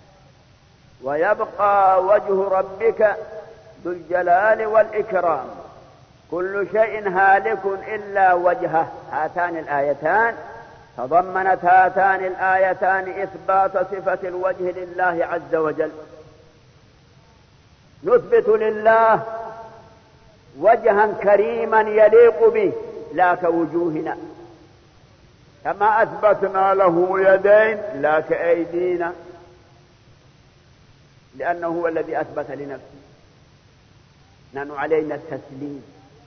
ويبقى وجه ربك ذو الجلال والإكرام كل شيء هالك إلا وجهه. هاتان الآيتان تضمنت هاتان الآيتان إثبات صفة الوجه لله عز وجل. نثبت لله وجها كريما يليق به لا كوجوهنا، كما أثبتنا له يدين لا كأيدينا، لأنه هو الذي أثبت لنفسه. نحن علينا التسليم.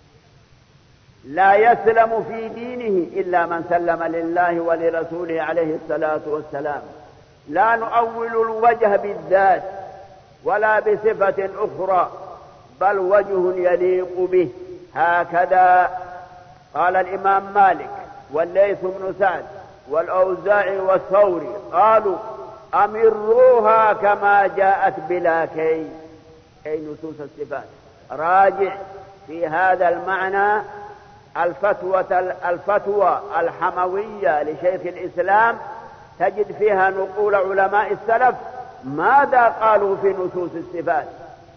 لا يسلم في دينه إلا من سلم لله ولرسوله عليه الصلاة والسلام. لا نؤول الوجه بالذات ولا بصفة أخرى، بل وجه يليق به. هكذا قال الإمام مالك والليث بن سعد والأوزاعي والثوري، قالوا أمروها كما جاءت بلا كي، أي نصوص الصفات. راجع في هذا المعنى الفتوى الفتوى الحموية لشيخ الإسلام، تجد فيها نقول علماء السلف ماذا قالوا في نصوص الصفات.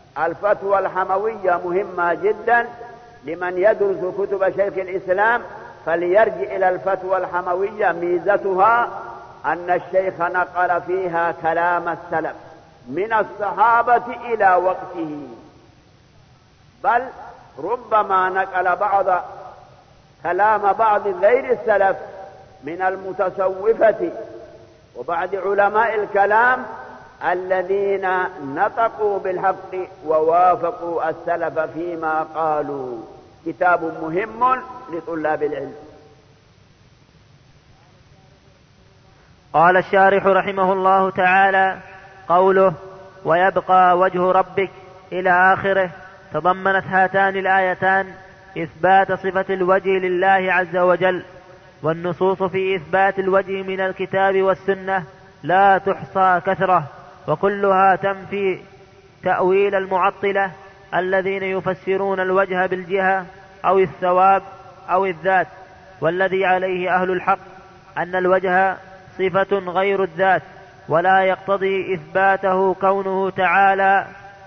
الفتوى الحموية مهمة جدا لمن يدرس كتب شيخ الإسلام فليرجع إلى الفتوى الحموية. ميزتها أن الشيخ نقل فيها كلام السلف من الصحابة إلى وقته، بل ربما نقل بعض كلام بعض غير السلف من المتصوفة وبعض علماء الكلام الذين نطقوا بالحق ووافقوا السلف فيما قالوا. كتاب مهم لطلاب العلم. قال الشارح رحمه الله تعالى: قوله ويبقى وجه ربك إلى آخره تضمنت هاتان الآيتان إثبات صفة الوجه لله عز وجل، والنصوص في إثبات الوجه من الكتاب والسنة لا تحصى كثرة، وكلها تنفي تأويل المعطلة الذين يفسرون الوجه بالجهة أو الثواب أو الذات. والذي عليه أهل الحق أن الوجه صفة غير الذات، ولا يقتضي إثباته كونه تعالى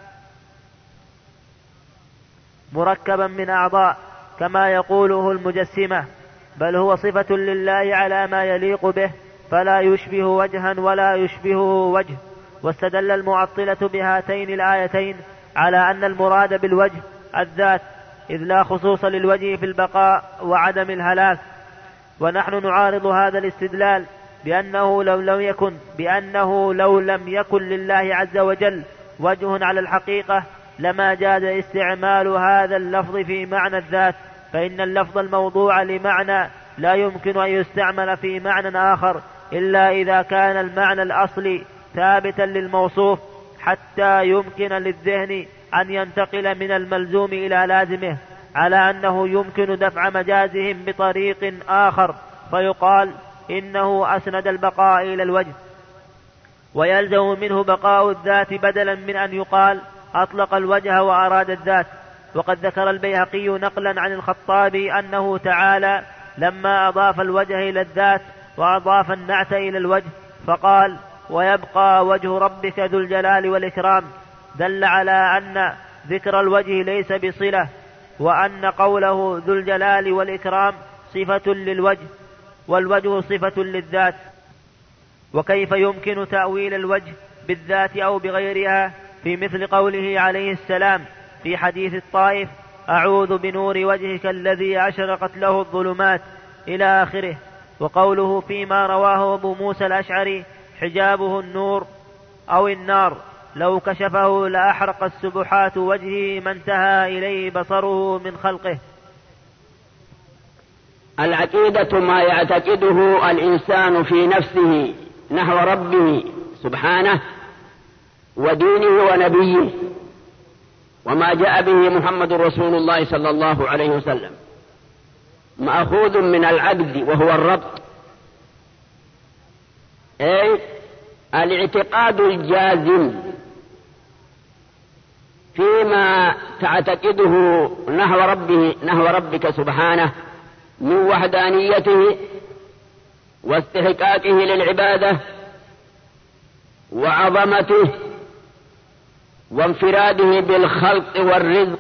مركبا من أعضاء كما يقوله المجسمة، بل هو صفة لله على ما يليق به، فلا يشبه وجها ولا يشبهه وجه. واستدل المعطلة بهاتين الآيتين على أن المراد بالوجه الذات، إذ لا خصوص للوجه في البقاء وعدم الهلاك. ونحن نعارض هذا الاستدلال بأنه لو لم يكن بأنه لو لم يكن لله عز وجل وجه على الحقيقة لما جاز استعمال هذا اللفظ في معنى الذات، فإن اللفظ الموضوع لمعنى لا يمكن أن يستعمل في معنى آخر إلا إذا كان المعنى الأصلي ثابتا للموصوف، حتى يمكن للذهن أن ينتقل من الملزوم إلى لازمه، على أنه يمكن دفع مجازهم بطريق آخر فيقال إنه أسند البقاء إلى الوجه، ويلزم منه بقاء الذات بدلا من أن يقال أطلق الوجه وأراد الذات. وقد ذكر البيهقي نقلا عن الخطابي أنه تعالى لما أضاف الوجه إلى الذات وأضاف النعت إلى الوجه فقال ويبقى وجه ربك ذو الجلال والإكرام، دل على أن ذكر الوجه ليس بصلة، وأن قوله ذو الجلال والإكرام صفة للوجه، والوجه صفة للذات. وكيف يمكن تأويل الوجه بالذات أو بغيرها في مثل قوله عليه السلام في حديث الطائف أعوذ بنور وجهك الذي أشرقت له الظلمات إلى آخره، وقوله فيما رواه أبو موسى الأشعري حجابه النور أو النار لو كشفه لأحرق السبحات وجهه ما انتهى إليه بصره من خلقه. العقيدة ما يعتقده الإنسان في نفسه نحو ربه سبحانه ودينه ونبيه وما جاء به محمد رسول الله صلى الله عليه وسلم، مأخوذ من العقد وهو الربط، أي الاعتقاد الجازم فيما تعتقده نحو ربه نحو ربك سبحانه من وحدانيته واستحقاقه للعبادة وعظمته وانفراده بالخلق والرزق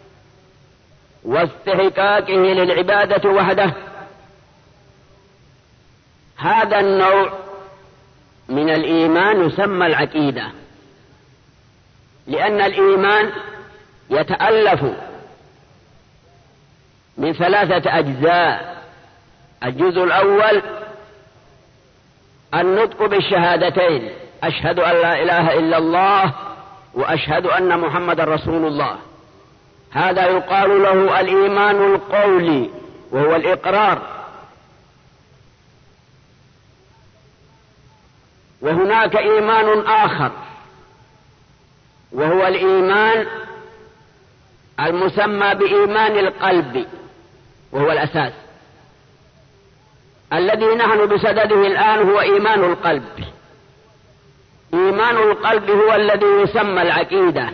واستحقاقه للعبادة وحده. هذا النوع من الإيمان يسمى العقيدة، لأن الإيمان يتألف من ثلاثة أجزاء. الجزء الأول النطق بالشهادتين أشهد أن لا إله إلا الله وأشهد أن محمد رسول الله، هذا يقال له الإيمان القولي وهو الإقرار. وهناك إيمان آخر وهو الإيمان المسمى بإيمان القلب، وهو الأساس الذي نحن بصدده الآن، هو إيمان القلب. إيمان القلب هو الذي يسمى العقيدة.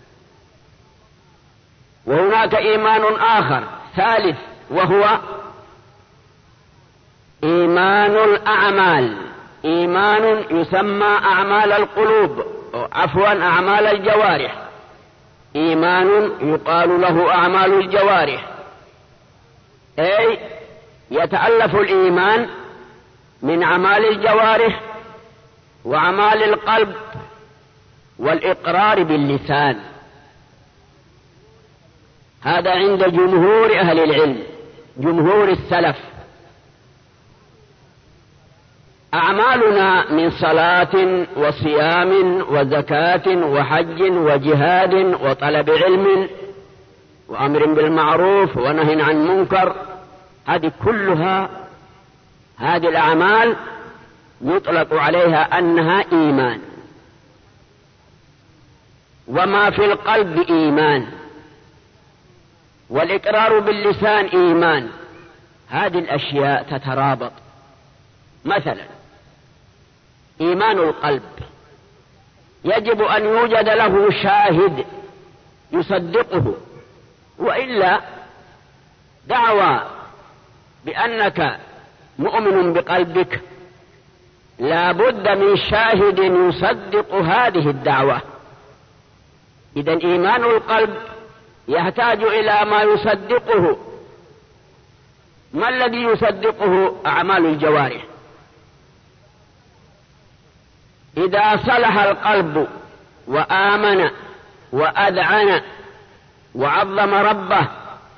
وهناك إيمان آخر ثالث وهو إيمان الأعمال، إيمان يسمى أعمال القلوب، عفوا أعمال الجوارح، إيمان يقال له أعمال الجوارح، أي يتألف الإيمان من أعمال الجوارح وأعمال القلب والإقرار باللسان. هذا عند جمهور أهل العلم، جمهور السلف. أعمالنا من صلاة وصيام وزكاة وحج وجهاد وطلب علم وأمر بالمعروف ونهي عن منكر، هذه كلها هذه الأعمال يطلق عليها أنها إيمان. وما في القلب إيمان، والإقرار باللسان إيمان. هذه الأشياء تترابط. مثلا إيمان القلب يجب أن يوجد له شاهد يصدقه، وإلا دعوى بأنك مؤمن بقلبك لا بد من شاهد يصدق هذه الدعوة. إذن إيمان القلب يحتاج إلى ما يصدقه. ما الذي يصدقه؟ أعمال الجوارح. إذا صلح القلب وآمن وأذعن وعظم ربه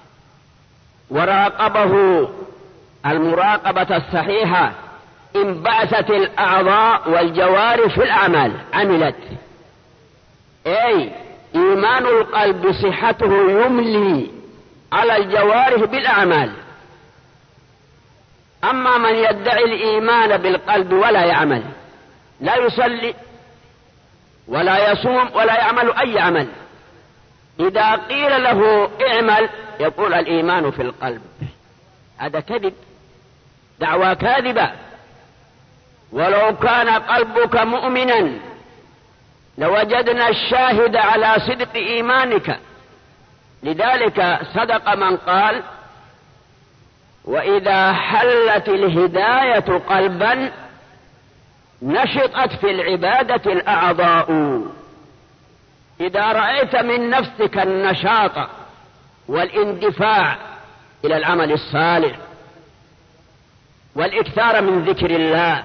وراقبه المراقبة الصحيحة، انبعثت الأعضاء والجوارح في الأعمال، عملت. أي إيمان القلب صحته يملي على الجوارح بالأعمال. أما من يدعي الإيمان بالقلب ولا يعمل، لا يصلي ولا يصوم ولا يعمل أي عمل، إذا قيل له اعمل يقول الإيمان في القلب. هذا كذب، دعوى كاذبة. ولو كان قلبك مؤمنا لوجدنا الشاهد على صدق إيمانك. لذلك صدق من قال: وإذا حلت الهداية قلبا نشطت في العبادة الأعضاء. إذا رأيت من نفسك النشاط والاندفاع إلى العمل الصالح والإكثار من ذكر الله،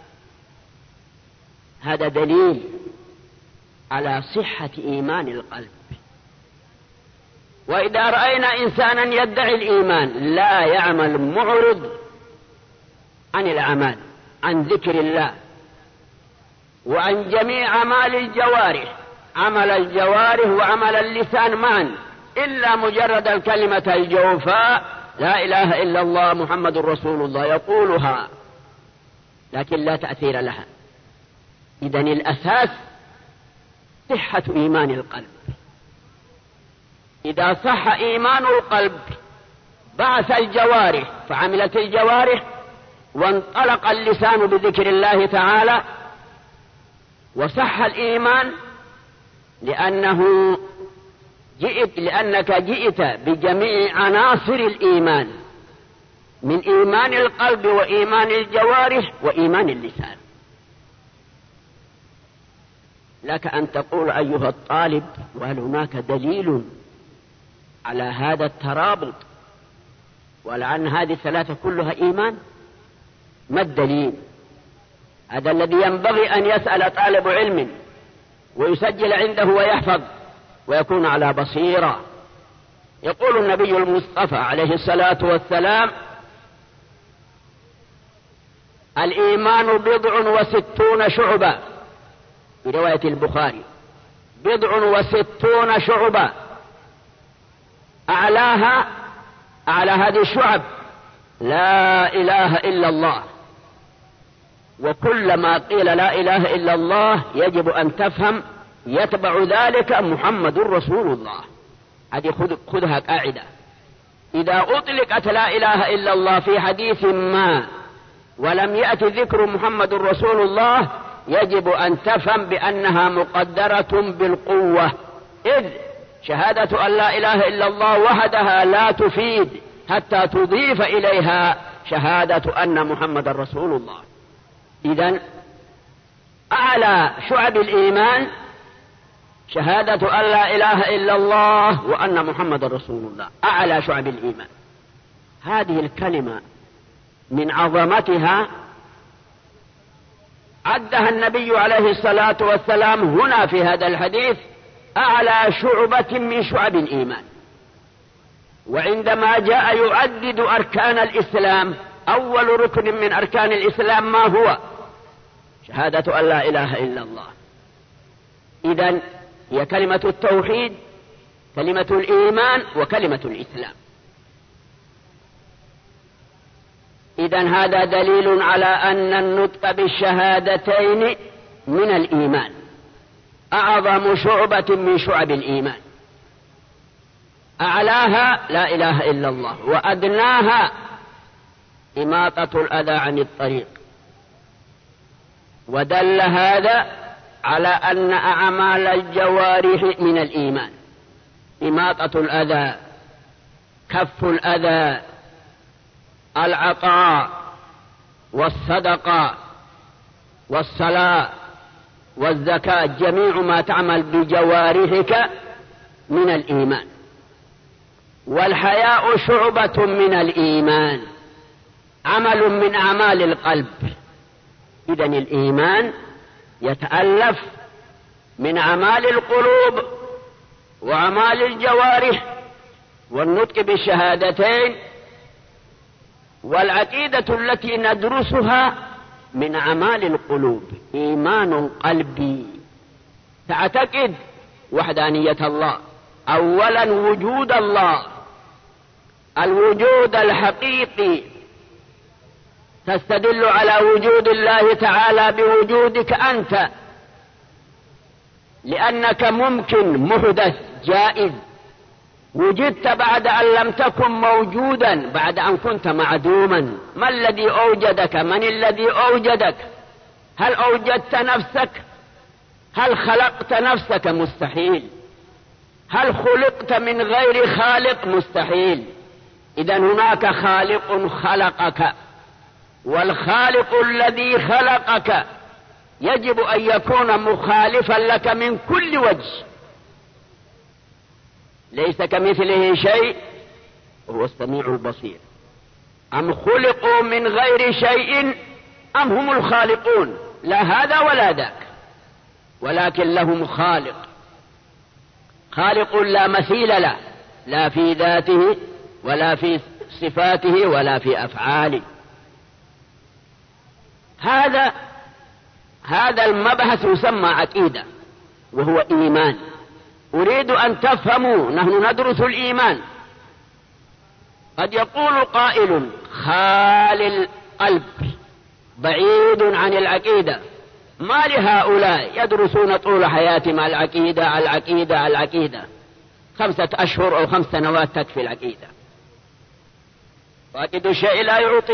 هذا دليل على صحة إيمان القلب. وإذا رأينا إنسانا يدعي الإيمان لا يعمل، معرض عن الأعمال، عن ذكر الله وعن جميع أعمال الجوارح، عمل الجوارح وعمل اللسان معا، إلا مجرد الكلمة الجوفاء لا إله إلا الله محمد رسول الله يقولها لكن لا تأثير لها. إذن الأساس صحة إيمان القلب. إذا صح إيمان القلب بعث الجوارح فعملت الجوارح، وانطلق اللسان بذكر الله تعالى، وصح الإيمان لأنه جئت لأنك جئت بجميع عناصر الإيمان، من إيمان القلب وإيمان الجوارح وإيمان اللسان. لك أن تقول أيها الطالب: وهل هناك دليل على هذا الترابط ولأن هذه الثلاثة كلها إيمان؟ ما الدليل؟ هذا الذي ينبغي أن يسأل طالب علم ويسجل عنده ويحفظ ويكون على بصيرة. يقول النبي المصطفى عليه الصلاة والسلام: الإيمان بضع وستون شعبة، في رواية البخاري: بضع وستون شعبة، أعلاها أعلى هذه الشعب لا إله إلا الله. وكلما قيل لا إله إلا الله يجب أن تفهم يتبع ذلك محمد رسول الله. هذه خذها قاعدة. إذا أطلقت لا إله إلا الله في حديث ما ولم يأتي ذكر محمد رسول الله يجب أن تفهم بأنها مقدرة بالقوة، إذ شهادة أن لا إله إلا الله وحدها لا تفيد حتى تضيف إليها شهادة أن محمد رسول الله. إذن أعلى شعب الإيمان شهادة أن لا إله إلا الله وأن محمد رسول الله، أعلى شعب الإيمان. هذه الكلمة من عظمتها عدها النبي عليه الصلاة والسلام هنا في هذا الحديث أعلى شعبة من شعب الإيمان. وعندما جاء يعدد أركان الإسلام أول ركن من أركان الإسلام ما هو؟ شهادة أن لا إله إلا الله. إذن هي كلمة التوحيد، كلمة الإيمان، وكلمة الإسلام. إذن هذا دليل على أن النطق بالشهادتين من الإيمان، أعظم شعبة من شعب الإيمان. أعلاها لا إله إلا الله، وأدناها إماطة الأذى عن الطريق. ودل هذا على أن أعمال الجوارح من الإيمان، إماطة الأذى، كف الأذى، العطاء والصدقة والصلاة والزكاة، جميع ما تعمل بجوارحك من الإيمان. والحياء شعبة من الإيمان، عمل من أعمال القلب. إذن الإيمان يتألف من أعمال القلوب وأعمال الجوارح والنطق بالشهادتين. والعقيدة التي ندرسها من أعمال القلوب، إيمان قلبي، تعتقد وحدانية الله، أولا وجود الله، الوجود الحقيقي، تستدل على وجود الله تعالى بوجودك أنت، لأنك ممكن، محدث، جائز، وجدت بعد أن لم تكن موجودا، بعد أن كنت معدوما. ما الذي أوجدك؟ من الذي أوجدك؟ هل أوجدت نفسك؟ هل خلقت نفسك؟ مستحيل. هل خلقت من غير خالق؟ مستحيل. إذن هناك خالق خلقك، والخالق الذي خلقك يجب أن يكون مخالفا لك من كل وجه، ليس كمثله شيء وهو السميع البصير. أم خلقوا من غير شيء أم هم الخالقون؟ لا هذا ولا ذاك، ولكن لهم خالق، خالق لا مثيل له، لا في ذاته ولا في صفاته ولا في أفعاله. هذا هذا المبحث يسمى عقيدة، وهو إيمان. أريد أن تفهموا، نحن ندرس الإيمان. قد يقول قائل: خال القلب بعيد عن العقيدة، ما لهؤلاء يدرسون طول حياتهم العقيدة العقيدة العقيدة، خمسة أشهر أو خمس سنوات تكفي العقيدة، فاقد الشيء لا يعطي،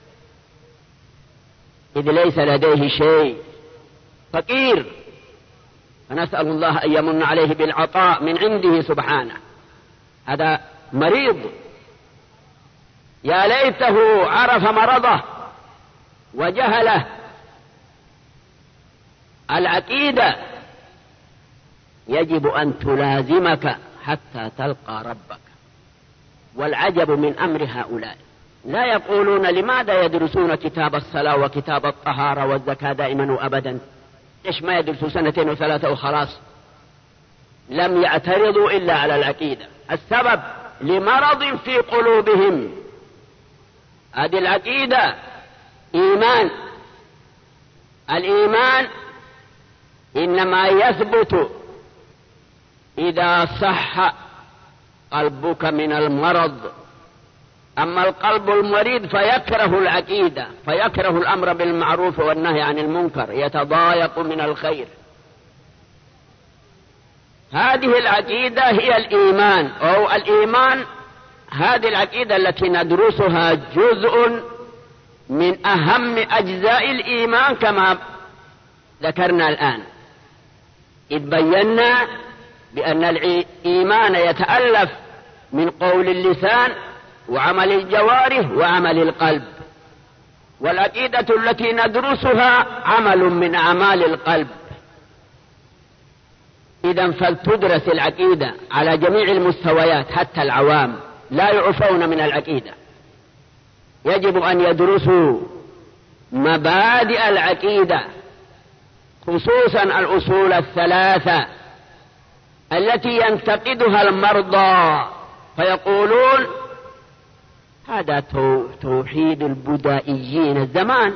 إذ ليس لديه شيء، فقير، فنسأل الله أن يمن عليه بالعطاء من عنده سبحانه. هذا مريض، يا ليته عرف مرضه وجهله. العقيدة يجب أن تلازمك حتى تلقى ربك. والعجب من أمر هؤلاء، لا يقولون لماذا يدرسون كتاب الصلاة وكتاب الطهارة والزكاة دائما وأبدا؟ ليش ما يدرسوا سنتين وثلاثة وخلاص؟ لم يعترضوا إلا على العقيدة. السبب لمرض في قلوبهم. هذه العقيدة إيمان. الإيمان إنما يثبت إذا صح قلبك من المرض. أما القلب المريض فيكره العقيدة، فيكره الأمر بالمعروف والنهي عن المنكر، يتضايق من الخير. هذه العقيدة هي الإيمان، أو الإيمان. هذه العقيدة التي ندرسها جزء من أهم أجزاء الإيمان كما ذكرنا الآن، إذ بينا بأن الإيمان يتألف من قول اللسان وعمل الجوارح وعمل القلب. والعقيدة التي ندرسها عمل من أعمال القلب. إذن فلتدرس العقيدة على جميع المستويات، حتى العوام لا يعفون من العقيدة. يجب أن يدرسوا مبادئ العقيدة، خصوصا الأصول الثلاثة التي ينتقدها المرضى فيقولون هذا توحيد البدائيين الزمان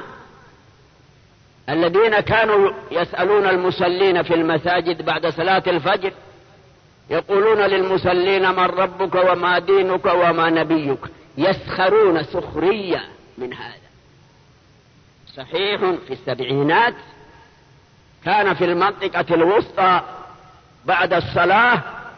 الذين كانوا يسألون المصلين في المساجد بعد صلاة الفجر، يقولون للمصلين من ربك وما دينك وما نبيك، يسخرون سخرية من هذا. صحيح في السبعينات كان في المنطقة الوسطى بعد الصلاة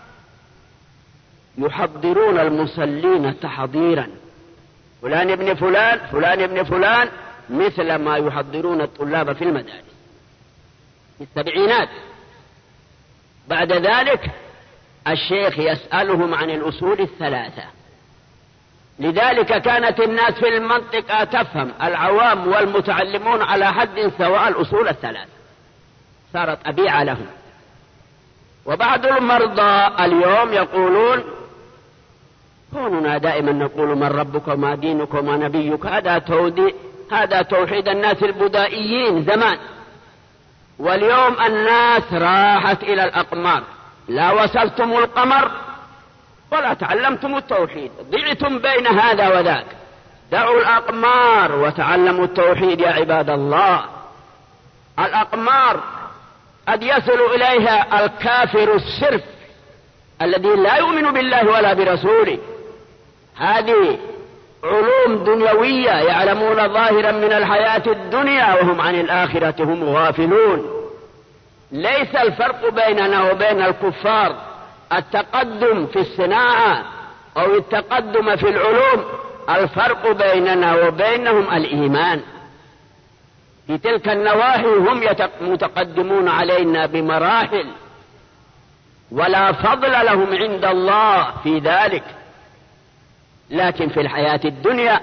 يحضرون المصلين تحضيرا، فلان ابن فلان فلان ابن فلان، مثل ما يحضرون الطلاب في المدارس في السبعينات. بعد ذلك الشيخ يسألهم عن الأصول الثلاثة، لذلك كانت الناس في المنطقة تفهم، العوام والمتعلمون على حد سواء الأصول الثلاثة، صارت أبيعة لهم. وبعض المرضى اليوم يقولون كوننا دائما نقول من ربك وما دينك وما نبيك، هذا تودي هذا توحيد الناس البدائيين زمان، واليوم الناس راحت إلى الأقمار، لا وصلتم القمر ولا تعلمتم التوحيد، ضعتم بين هذا وذاك. دعوا الأقمار وتعلموا التوحيد يا عباد الله. الأقمار قد يصل إليها الكافر السرف الذي لا يؤمن بالله ولا برسوله. هذه علوم دنيوية يعلمون ظاهرا من الحياة الدنيا وهم عن الآخرة هم غافلون. ليس الفرق بيننا وبين الكفار التقدم في الصناعة أو التقدم في العلوم، الفرق بيننا وبينهم الإيمان. في تلك النواحي هم متقدمون علينا بمراحل، ولا فضل لهم عند الله في ذلك، لكن في الحياة الدنيا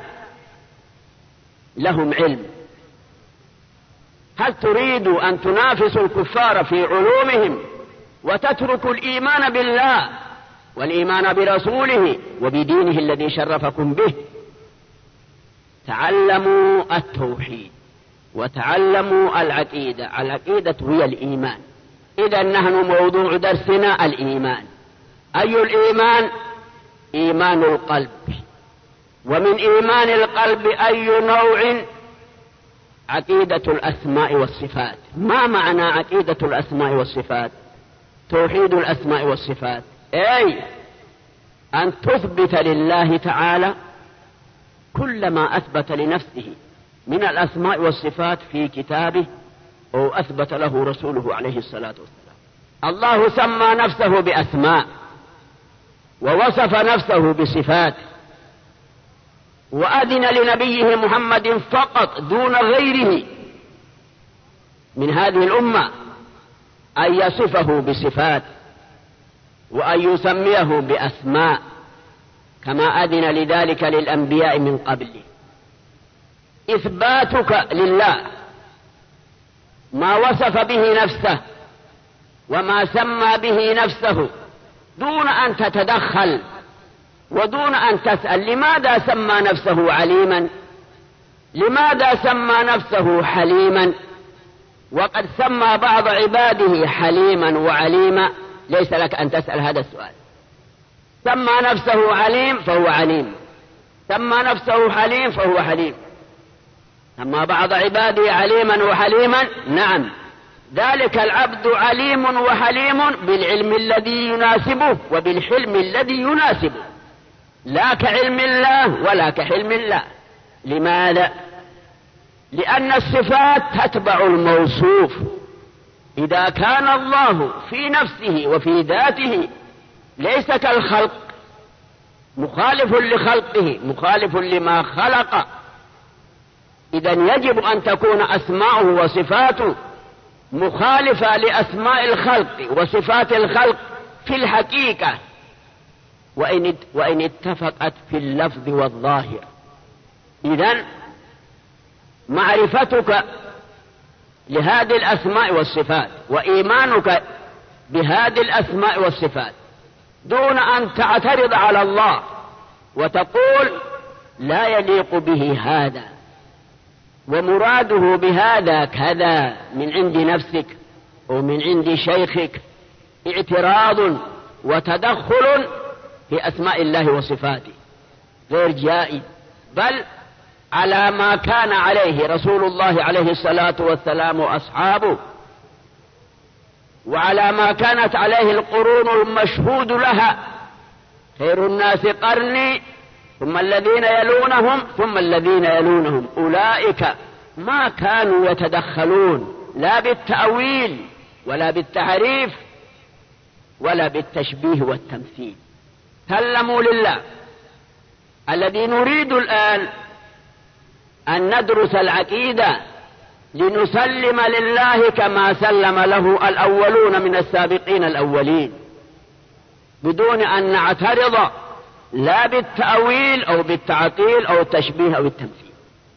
لهم علم. هل تريد أن تنافسوا الكفار في علومهم وتتركوا الإيمان بالله والإيمان برسوله وبدينه الذي شرفكم به؟ تعلموا التوحيد وتعلموا العقيدة. العقيدة هي الإيمان. إذا نحن موضوع درسنا الإيمان. أي الإيمان؟ إيمان القلب. ومن إيمان القلب أي نوع؟ عقيدة الأسماء والصفات. ما معنى عقيدة الأسماء والصفات؟ توحيد الأسماء والصفات، أي أن تثبت لله تعالى كل ما أثبت لنفسه من الأسماء والصفات في كتابه أو أثبت له رسوله عليه الصلاة والسلام. الله سمى نفسه بأسماء ووصف نفسه بصفات، وأذن لنبيه محمد فقط دون غيره من هذه الأمة أن يصفه بصفات وأن يسميه بأسماء، كما أذن لذلك للأنبياء من قبله. إثباتك لله ما وصف به نفسه وما سمى به نفسه دون أن تتدخل ودون أن تسأل لماذا سمى نفسه عليما، لماذا سمى نفسه حليما، وقد سمى بعض عباده حليما وعليما. ليس لك أن تسأل هذا السؤال. سمى نفسه عليم فهو عليم، سمى نفسه حليم فهو حليم. سمى بعض عباده عليما وحليما، نعم، ذلك العبد عليم وحليم بالعلم الذي يناسبه وبالحلم الذي يناسبه، لا كعلم الله ولا كحلم الله. لماذا؟ لأن الصفات تتبع الموصوف. إذا كان الله في نفسه وفي ذاته ليس كالخلق، مخالف لخلقه، مخالف لما خلق، إذن يجب أن تكون أسماؤه وصفاته مخالفة لأسماء الخلق وصفات الخلق في الحقيقة، وإن وإن اتفقت في اللفظ والظاهر. إذن معرفتك لهذه الأسماء والصفات وإيمانك بهذه الأسماء والصفات دون أن تعترض على الله وتقول لا يليق به هذا، ومراده بهذا كذا من عند نفسك ومن عند شيخك، اعتراض وتدخل في أسماء الله وصفاته غير جائز، بل على ما كان عليه رسول الله عليه الصلاة والسلام وأصحابه، وعلى ما كانت عليه القرون المشهود لها، خير الناس قرني ثم الذين يلونهم ثم الذين يلونهم، أولئك ما كانوا يتدخلون لا بالتأويل ولا بالتحريف ولا بالتشبيه والتمثيل، سلموا لله. الذي نريد الآن أن ندرس العقيدة لنسلم لله كما سلم له الأولون من السابقين الأولين، بدون أن نعترض لا بالتأويل أو بالتعطيل أو التشبيه أو التمثيل.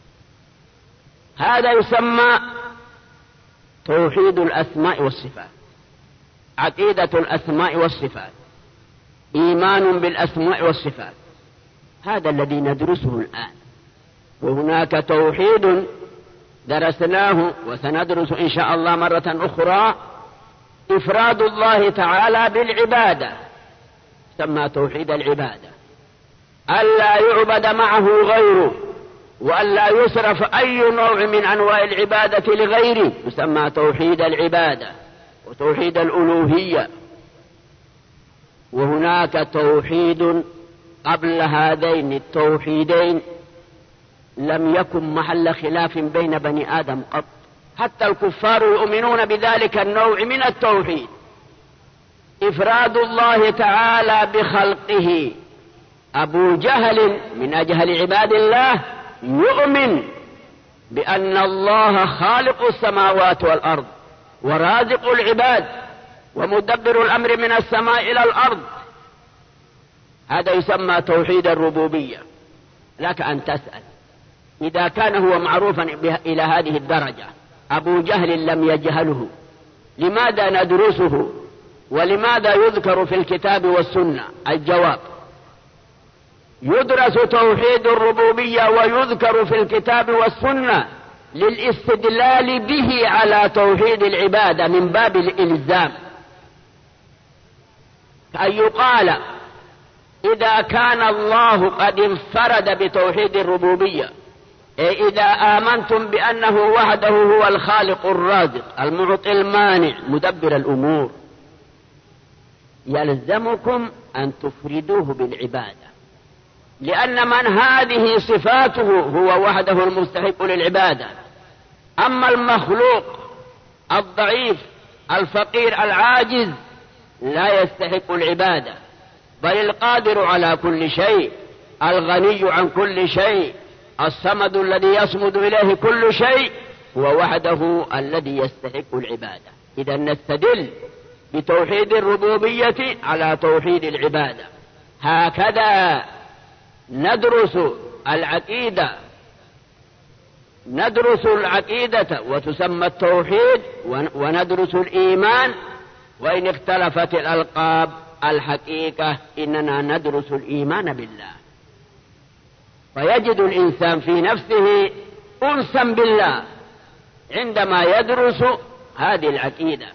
هذا يسمى توحيد الأسماء والصفات، عقيدة الأسماء والصفات، إيمان بالأسماء والصفات، هذا الذي ندرسه الآن. وهناك توحيد درسناه وسندرس إن شاء الله مرة أخرى، إفراد الله تعالى بالعبادة، يسمى توحيد العبادة، ألا يعبد معه غيره، وألا يصرف أي نوع من أنواع العبادة لغيره، يسمى توحيد العبادة وتوحيد الألوهية. وهناك توحيد قبل هذين التوحيدين لم يكن محل خلاف بين بني آدم قط، حتى الكفار يؤمنون بذلك النوع من التوحيد، إفراد الله تعالى بخلقه. أبو جهل من أجهل عباد الله يؤمن بأن الله خالق السماوات والأرض ورازق العباد ومدبر الأمر من السماء إلى الأرض، هذا يسمى توحيد الربوبية. لك أن تسأل إذا كان هو معروفا إلى هذه الدرجة، أبو جهل لم يجهله، لماذا ندرسه ولماذا يذكر في الكتاب والسنة؟ الجواب: يدرس توحيد الربوبية ويذكر في الكتاب والسنة للاستدلال به على توحيد العبادة من باب الإلزام، كأن يقال إذا كان الله قد انفرد بتوحيد الربوبية، إذا آمنتم بأنه وحده هو الخالق الرازق المعطي المانع مدبر الأمور، يلزمكم أن تفردوه بالعبادة، لأن من هذه صفاته هو وحده المستحق للعبادة. أما المخلوق الضعيف الفقير العاجز لا يستحق العبادة، بل القادر على كل شيء، الغني عن كل شيء، الصمد الذي يصمد إليه كل شيء، هو وحده الذي يستحق العبادة. إذا نستدل بتوحيد الربوبية على توحيد العبادة. هكذا ندرس العقيدة، ندرس العقيدة وتسمى التوحيد، وندرس الإيمان، وإن اختلفت الألقاب الحقيقة إننا ندرس الإيمان بالله. فيجد الإنسان في نفسه أنسا بالله عندما يدرس هذه العقيدة،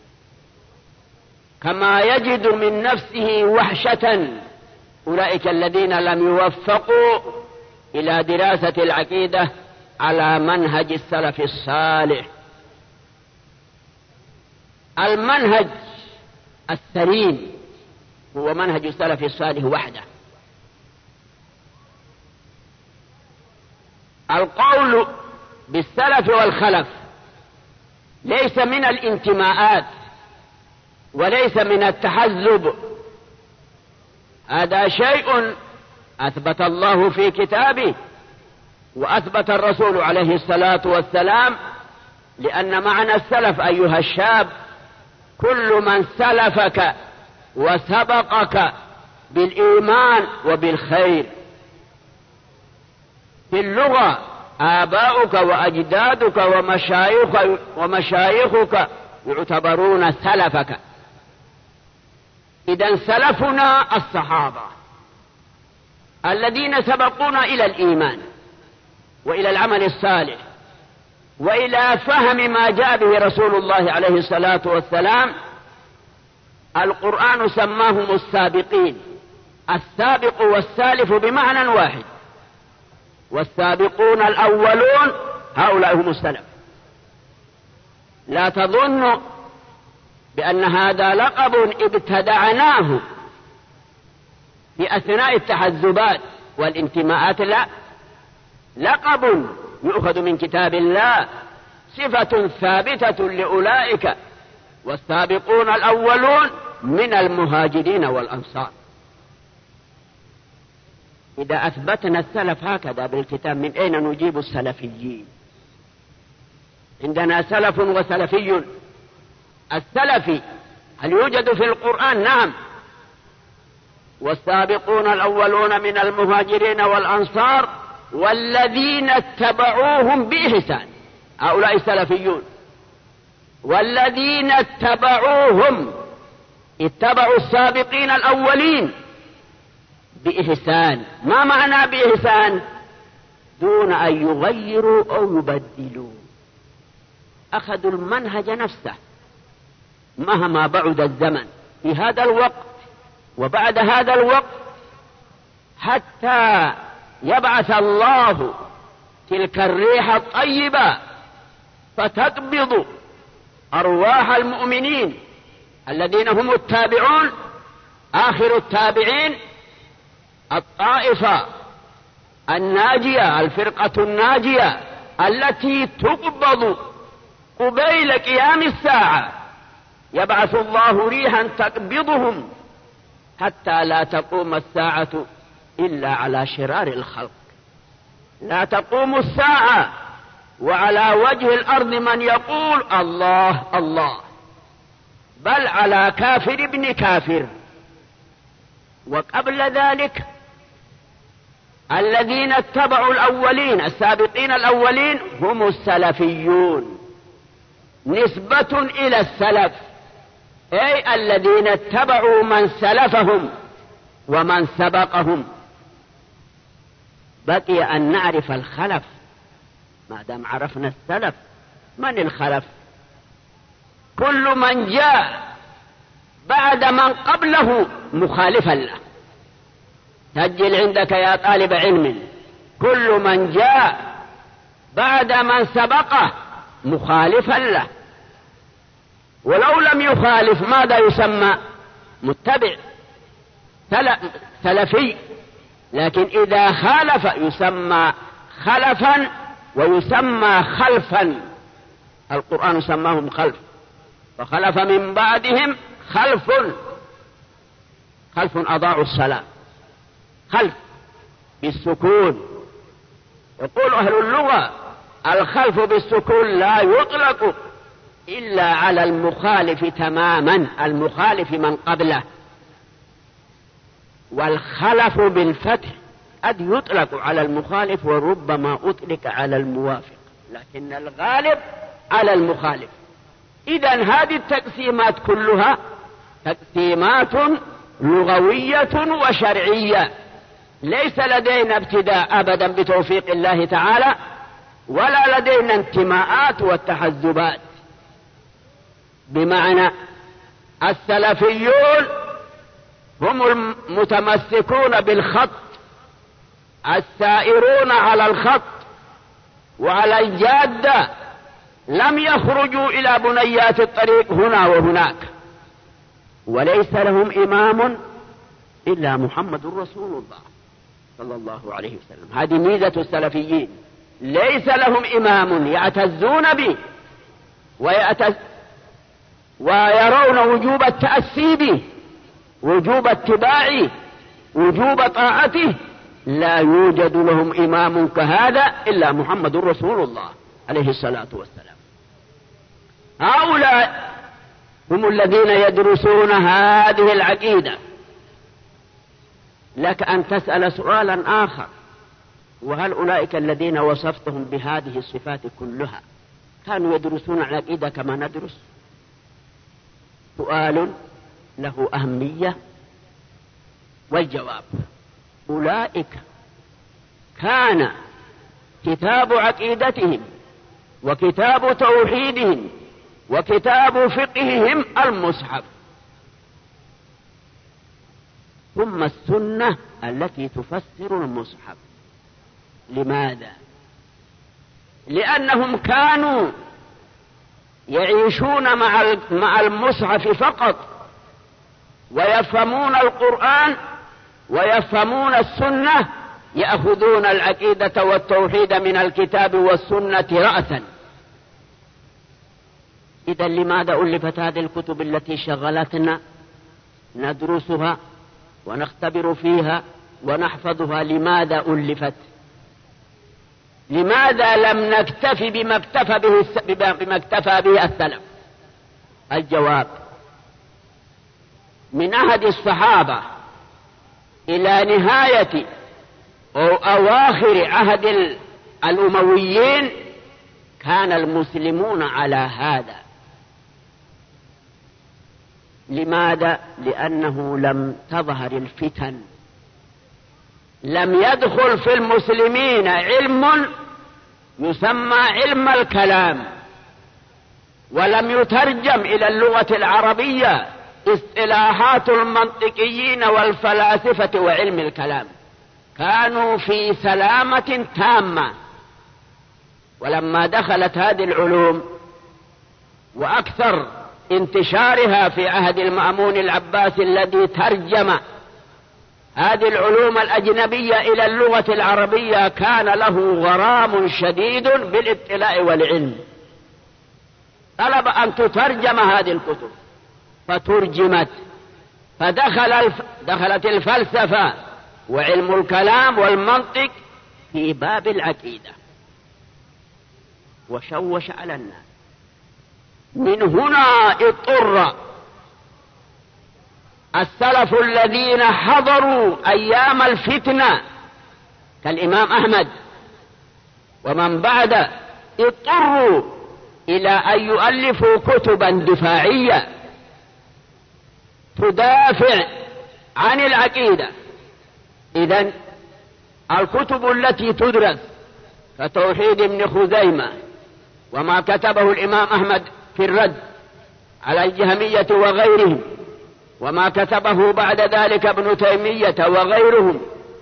كما يجد من نفسه وحشة أولئك الذين لم يوفقوا إلى دراسة العقيدة على منهج السلف الصالح. المنهج السليم هو منهج السلف الصالح وحده. القول بالسلف والخلف ليس من الانتماءات وليس من التحزب، هذا شيء أثبت الله في كتابه وأثبت الرسول عليه الصلاة والسلام، لأن معنى السلف أيها الشاب كل من سلفك وسبقك بالإيمان وبالخير. في اللغة آباؤك وأجدادك ومشايخك, ومشايخك يعتبرون سلفك. إذن سلفنا الصحابة، الذين سبقونا إلى الإيمان وإلى العمل الصالح وإلى فهم ما جاء به رسول الله عليه الصلاة والسلام. القرآن سماهم السابقين، السابق والسالف بمعنى واحد، والسابقون الأولون هؤلاء هم السلف. لا تظن بأن هذا لقب ابتدعناه في أثناء التحزبات والانتماءات، لا، لقب يؤخذ من كتاب الله، صفة ثابتة لأولئك والسابقون الأولون من المهاجرين والأنصار. إذا أثبتنا السلف هكذا بالكتاب من أين نجيب السلفيين؟ عندنا سلف وسلفي. السلفي هل يوجد في القرآن؟ نعم. والسابقون الأولون من المهاجرين والأنصار والذين اتبعوهم بإحسان، هؤلاء السلفيون. والذين اتبعوهم اتبعوا السابقين الأولين بإحسان. ما معنى بإحسان؟ دون أن يغيروا أو يبدلوا، أخذوا المنهج نفسه مهما بعد الزمن في هذا الوقت وبعد هذا الوقت، حتى يبعث الله تلك الريح الطيبة فتقبض أرواح المؤمنين الذين هم التابعون، آخر التابعين، الطائفة الناجية، الفرقة الناجية التي تقبض قبيل قيام الساعة. يبعث الله ريحا تقبضهم حتى لا تقوم الساعة إلا على شرار الخلق. لا تقوم الساعة وعلى وجه الأرض من يقول الله الله، بل على كافر ابن كافر. وقبل ذلك الذين اتبعوا الأولين السابقين الأولين هم السلفيون، نسبة إلى السلف، أي الذين اتبعوا من سلفهم ومن سبقهم. بقي أن نعرف الخلف. ما دام عرفنا السلف، من الخلف؟ كل من جاء بعد من قبله مخالفا له. سجل عندك يا طالب علم، كل من جاء بعد من سبقه مخالفا له. ولو لم يخالف ماذا يسمى؟ متبع سلفي. لكن إذا خالف يسمى خلفا ويسمى خلفا. القرآن سماهم خلف، فخلف من بعدهم خلف، خلف أضاعوا الصلاة. خلف بالسكون. يقول أهل اللغة الخلف بالسكون لا يطلق إلا على المخالف تماما، المخالف من قبله. والخلف بالفتح قد يطلق على المخالف وربما أطلق على الموافق، لكن الغالب على المخالف. إذن هذه التقسيمات كلها تقسيمات لغوية وشرعية، ليس لدينا ابتداء أبدا بتوفيق الله تعالى، ولا لدينا انتماءات والتحزبات. بمعنى السلفيون هم المتمسكون بالخط، السائرون على الخط وعلى الجادة، لم يخرجوا إلى بنيات الطريق هنا وهناك، وليس لهم إمام إلا محمد رسول الله صلى الله عليه وسلم. هذه ميزة السلفيين، ليس لهم إمام يعتزون به ويعتز ويرون وجوب التأسي به، وجوب اتباعه، وجوب طاعته. لا يوجد لهم إمام كهذا إلا محمد رسول الله عليه الصلاة والسلام. هؤلاء هم الذين يدرسون هذه العقيدة. لك أن تسأل سؤالا آخر: وهل أولئك الذين وصفتهم بهذه الصفات كلها كانوا يدرسون العقيدة كما ندرس؟ سؤال له أهمية، والجواب: أولئك كان كتاب عقيدتهم وكتاب توحيدهم وكتاب فقههم المصحف، ثم السنة التي تفسر المصحف. لماذا؟ لأنهم كانوا يعيشون مع المصحف فقط، ويفهمون القرآن ويفهمون السنة، يأخذون العقيدة والتوحيد من الكتاب والسنة رأسا. إذا لماذا ألفت هذه الكتب التي شغلتنا ندرسها ونختبر فيها ونحفظها؟ لماذا ألفت؟ لماذا لم نكتفي بما اكتفى به بما اكتفى به السلف؟ الجواب: من عهد الصحابة إلى نهاية أو أواخر عهد الأمويين كان المسلمون على هذا. لماذا؟ لأنه لم تظهر الفتن، لم يدخل في المسلمين علم يسمى علم الكلام، ولم يترجم إلى اللغة العربية اصطلاحات المنطقيين والفلاسفة وعلم الكلام. كانوا في سلامة تامة. ولما دخلت هذه العلوم وأكثر انتشارها في عهد المأمون العباسي الذي ترجم هذه العلوم الأجنبية إلى اللغة العربية، كان له غرام شديد بالاطلاع والعلم. طلب أن تترجم هذه الكتب فترجمت، فدخل الف... دخلت الفلسفة وعلم الكلام والمنطق في باب العقيدة وشوش على الناس. من هنا اضطر السلف الذين حضروا أيام الفتنة كالإمام أحمد ومن بعد اضطروا إلى أن يؤلفوا كتبا دفاعية تدافع عن العقيدة. إذن الكتب التي تدرس كتوحيد ابن خزيمة وما كتبه الإمام أحمد في الرد على الجهمية وغيرهم، وما كتبه بعد ذلك ابن تيمية وغيرهم،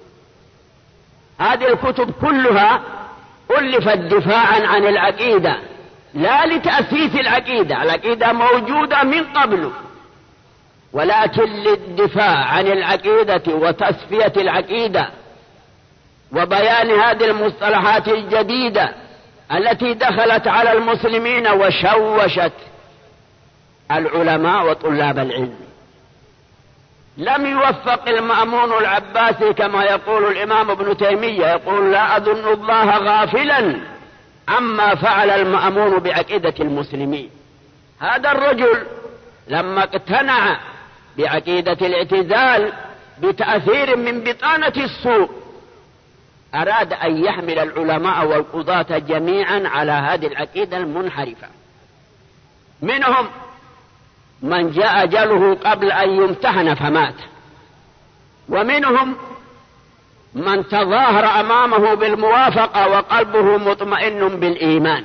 هذه الكتب كلها ألفت دفاعا عن العقيدة، لا لتأسيس العقيدة. العقيدة موجودة من قبل، ولكن للدفاع عن العقيدة وتصفية العقيدة وبيان هذه المصطلحات الجديدة التي دخلت على المسلمين وشوشت العلماء وطلاب العلم. لم يوفق المأمون العباسي كما يقول الإمام ابن تيمية، يقول: لا أظن الله غافلا عما فعل المأمون بعقيدة المسلمين. هذا الرجل لما اقتنع بعقيدة الاعتزال بتأثير من بطانة السوء أراد أن يحمل العلماء والقضاة جميعا على هذه العقيدة المنحرفة. منهم من جاء أجله قبل أن يمتحن فمات، ومنهم من تظاهر أمامه بالموافقة وقلبه مطمئن بالإيمان،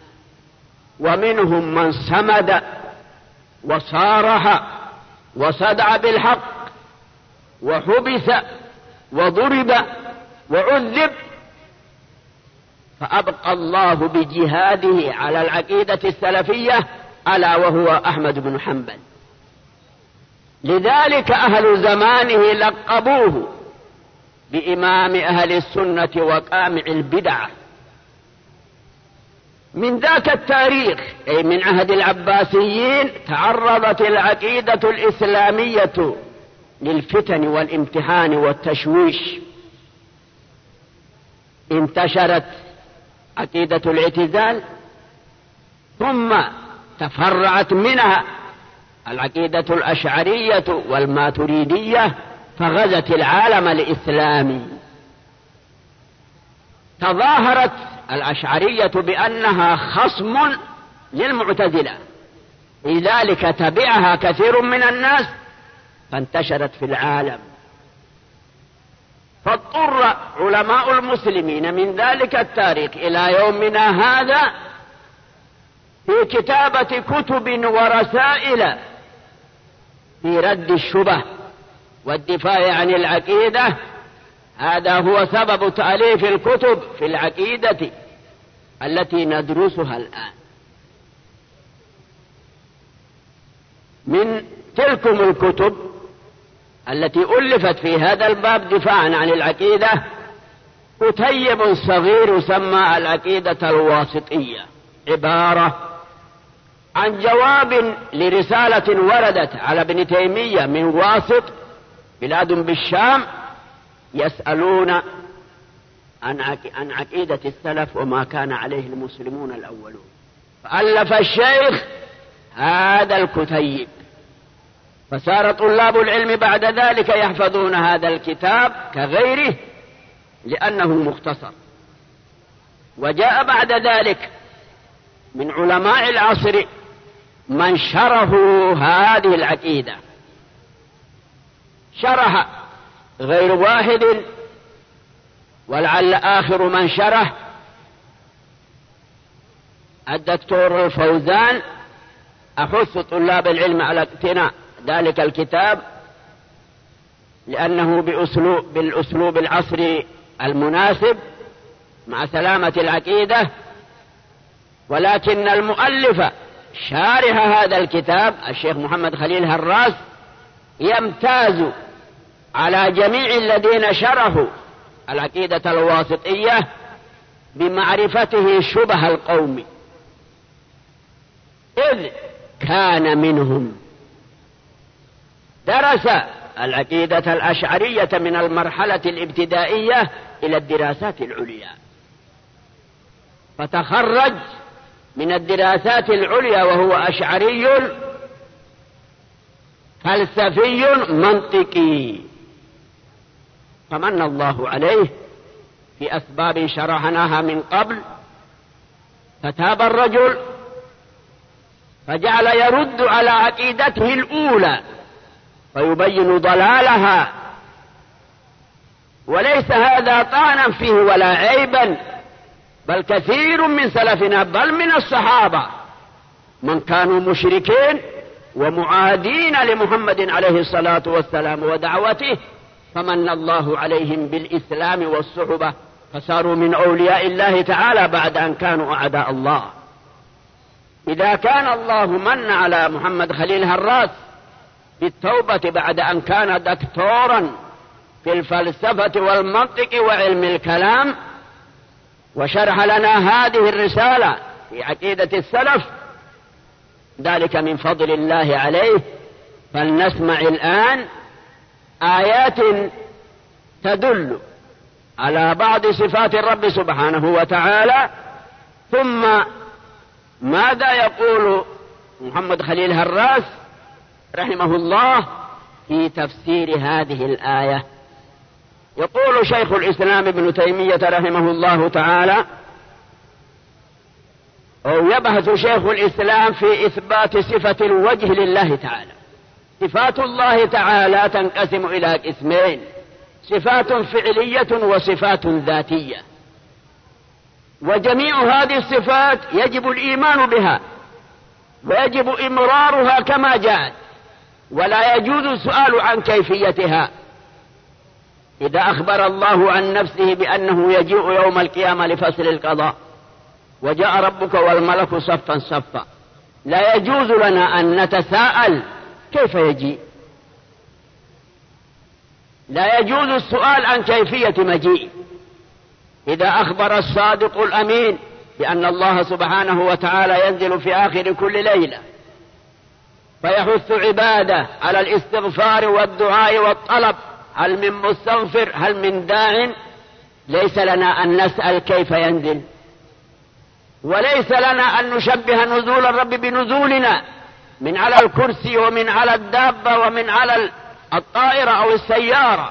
ومنهم من صمد وصارح وصدع بالحق وحبس وضرب وعذب، فأبقى الله بجهاده على العقيدة السلفية ألا وهو أحمد بن حنبل. لذلك أهل زمانه لقبوه بإمام أهل السنة وقامع البدعة. من ذاك التاريخ أي من عهد العباسيين تعرضت العقيدة الإسلامية للفتن والامتحان والتشويش. انتشرت عقيدة الاعتزال، ثم تفرعت منها العقيدة الأشعرية والماتريدية، فغزت العالم الإسلامي. تظاهرت الأشعرية بأنها خصم للمعتزلة، لذلك تبعها كثير من الناس فانتشرت في العالم. واضطر علماء المسلمين من ذلك التاريخ إلى يومنا هذا في كتابة كتب ورسائل في رد الشبه والدفاع عن العقيدة. هذا هو سبب تأليف الكتب في العقيدة التي ندرسها الآن. من تلكم الكتب التي ألفت في هذا الباب دفاعا عن العقيدة كتيب صغير يسمى العقيدة الواسطية، عبارة عن جواب لرسالة وردت على ابن تيمية من واسط بلاد بالشام يسألون عن عقيدة السلف وما كان عليه المسلمون الأولون، فألف الشيخ هذا الكتيب، فصار طلاب العلم بعد ذلك يحفظون هذا الكتاب كغيره لأنه مختصر. وجاء بعد ذلك من علماء العصر من شرحوا هذه العقيدة، شرح غير واحد، ولعل آخر من شرح الدكتور الفوزان. أحث طلاب العلم على اقتناء ذلك الكتاب لأنه بأسلوب بالأسلوب العصري المناسب مع سلامة العقيدة. ولكن المؤلف شارح هذا الكتاب الشيخ محمد خليل هراس يمتاز على جميع الذين شرحوا العقيدة الواسطية بمعرفته شبه القوم، إذ كان منهم درس العقيدة الأشعرية من المرحلة الابتدائية إلى الدراسات العليا، فتخرج من الدراسات العليا وهو أشعري فلسفي منطقي، فمن الله عليه في أسباب شرحناها من قبل. فتاب الرجل فجعل يرد على عقيدته الأولى فيبين ضلالها، وليس هذا طعنا فيه ولا عيبا، بل كثير من سلفنا بل من الصحابة من كانوا مشركين ومعادين لمحمد عليه الصلاة والسلام ودعوته، فمن الله عليهم بالإسلام والصحبة فصاروا من أولياء الله تعالى بعد أن كانوا أعداء الله. إذا كان الله من على محمد خليل هراس بالتوبة بعد أن كان دكتورا في الفلسفة والمنطق وعلم الكلام وشرح لنا هذه الرسالة في عقيدة السلف، ذلك من فضل الله عليه. فلنسمع الآن آيات تدل على بعض صفات الرب سبحانه وتعالى، ثم ماذا يقول محمد خليل هراس رحمه الله في تفسير هذه الآية. يقول شيخ الإسلام ابن تيمية رحمه الله تعالى، أو يبحث شيخ الإسلام في إثبات صفة الوجه لله تعالى. صفات الله تعالى تنقسم إلى قسمين: صفات فعلية وصفات ذاتية، وجميع هذه الصفات يجب الإيمان بها ويجب إمرارها كما جاءت، ولا يجوز السؤال عن كيفيتها. إذا أخبر الله عن نفسه بأنه يجيء يوم القيامة لفصل القضاء وجاء ربك والملك صفا صفا، لا يجوز لنا أن نتساءل كيف يجيء، لا يجوز السؤال عن كيفية مجيء. إذا أخبر الصادق الأمين بأن الله سبحانه وتعالى ينزل في آخر كل ليلة فيحث عباده على الاستغفار والدعاء والطلب، هل من مستغفر هل من داع، ليس لنا أن نسأل كيف ينزل، وليس لنا أن نشبه نزول الرب بنزولنا من على الكرسي ومن على الدابة ومن على الطائرة أو السيارة،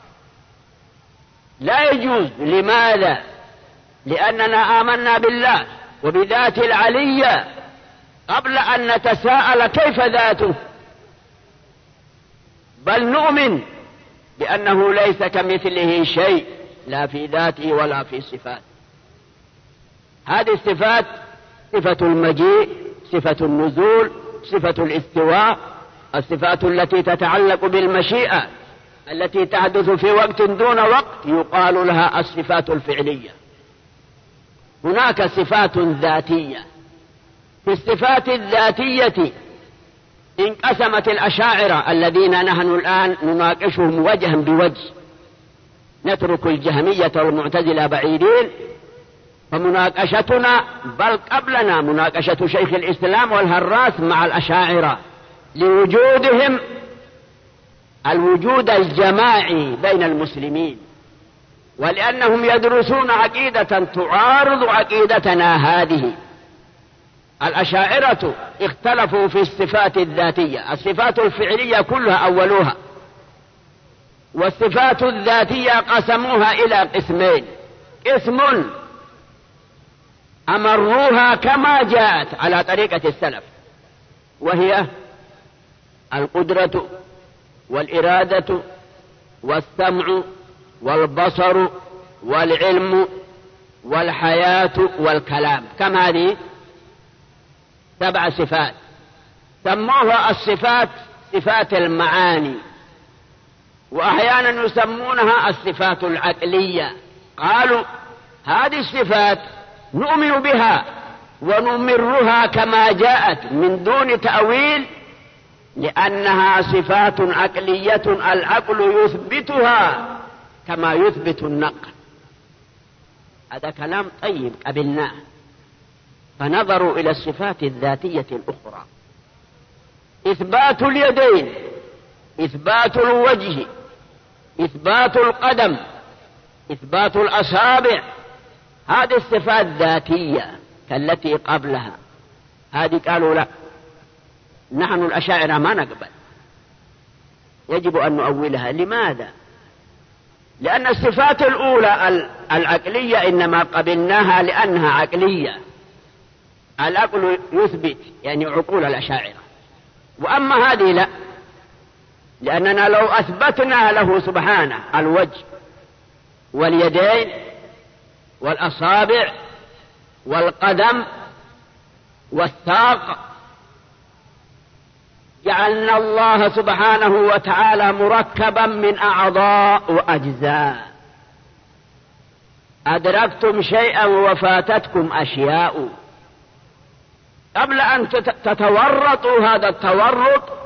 لا يجوز. لماذا؟ لأننا آمنا بالله وبذات العلية قبل أن نتساءل كيف ذاته، بل نؤمن لأنه ليس كمثله شيء لا في ذاته ولا في صفاته. هذه الصفات صفة المجيء، صفة النزول، صفة الاستواء، الصفات التي تتعلق بالمشيئة التي تحدث في وقت دون وقت يقال لها الصفات الفعلية. هناك صفات ذاتية. في الصفات الذاتية انقسمت الأشاعرة الذين نحن الآن نناقشهم وجها بوجه، نترك الجهمية والمعتزلة بعيدين، فمناقشتنا بل قبلنا مناقشة شيخ الإسلام والهراس مع الأشاعرة لوجودهم الوجود الجماعي بين المسلمين، ولأنهم يدرسون عقيدة تعارض عقيدتنا هذه. الأشاعرة اختلفوا في الصفات الذاتية، الصفات الفعلية كلها أولوها، والصفات الذاتية قسموها إلى قسمين: قسم أمروها كما جاءت على طريقة السلف، وهي القدرة والإرادة والسمع والبصر والعلم والحياة والكلام. كم هذه؟ سبع صفات. سموها الصفات صفات المعاني، وأحيانا يسمونها الصفات العقلية. قالوا هذه الصفات نؤمن بها ونمرها كما جاءت من دون تأويل، لأنها صفات عقلية العقل يثبتها كما يثبت النقل. هذا كلام طيب قبلناه. فنظروا إلى الصفات الذاتية الأخرى: إثبات اليدين، إثبات الوجه، إثبات القدم، إثبات الأصابع. هذه الصفات ذاتية كالتي قبلها. هذه قالوا لا، نحن الأشاعرة ما نقبل، يجب أن نؤولها. لماذا؟ لأن الصفات الأولى العقلية إنما قبلناها لأنها عقلية، العقل يثبت، يعني عقول الأشاعرة. وأما هذه لا، لأننا لو أثبتنا له سبحانه الوجه واليدين والأصابع والقدم والساق، جعلنا الله سبحانه وتعالى مركبا من أعضاء وأجزاء. أدركتم شيئا وفاتتكم أشياء. قبل أن تتورطوا هذا التورط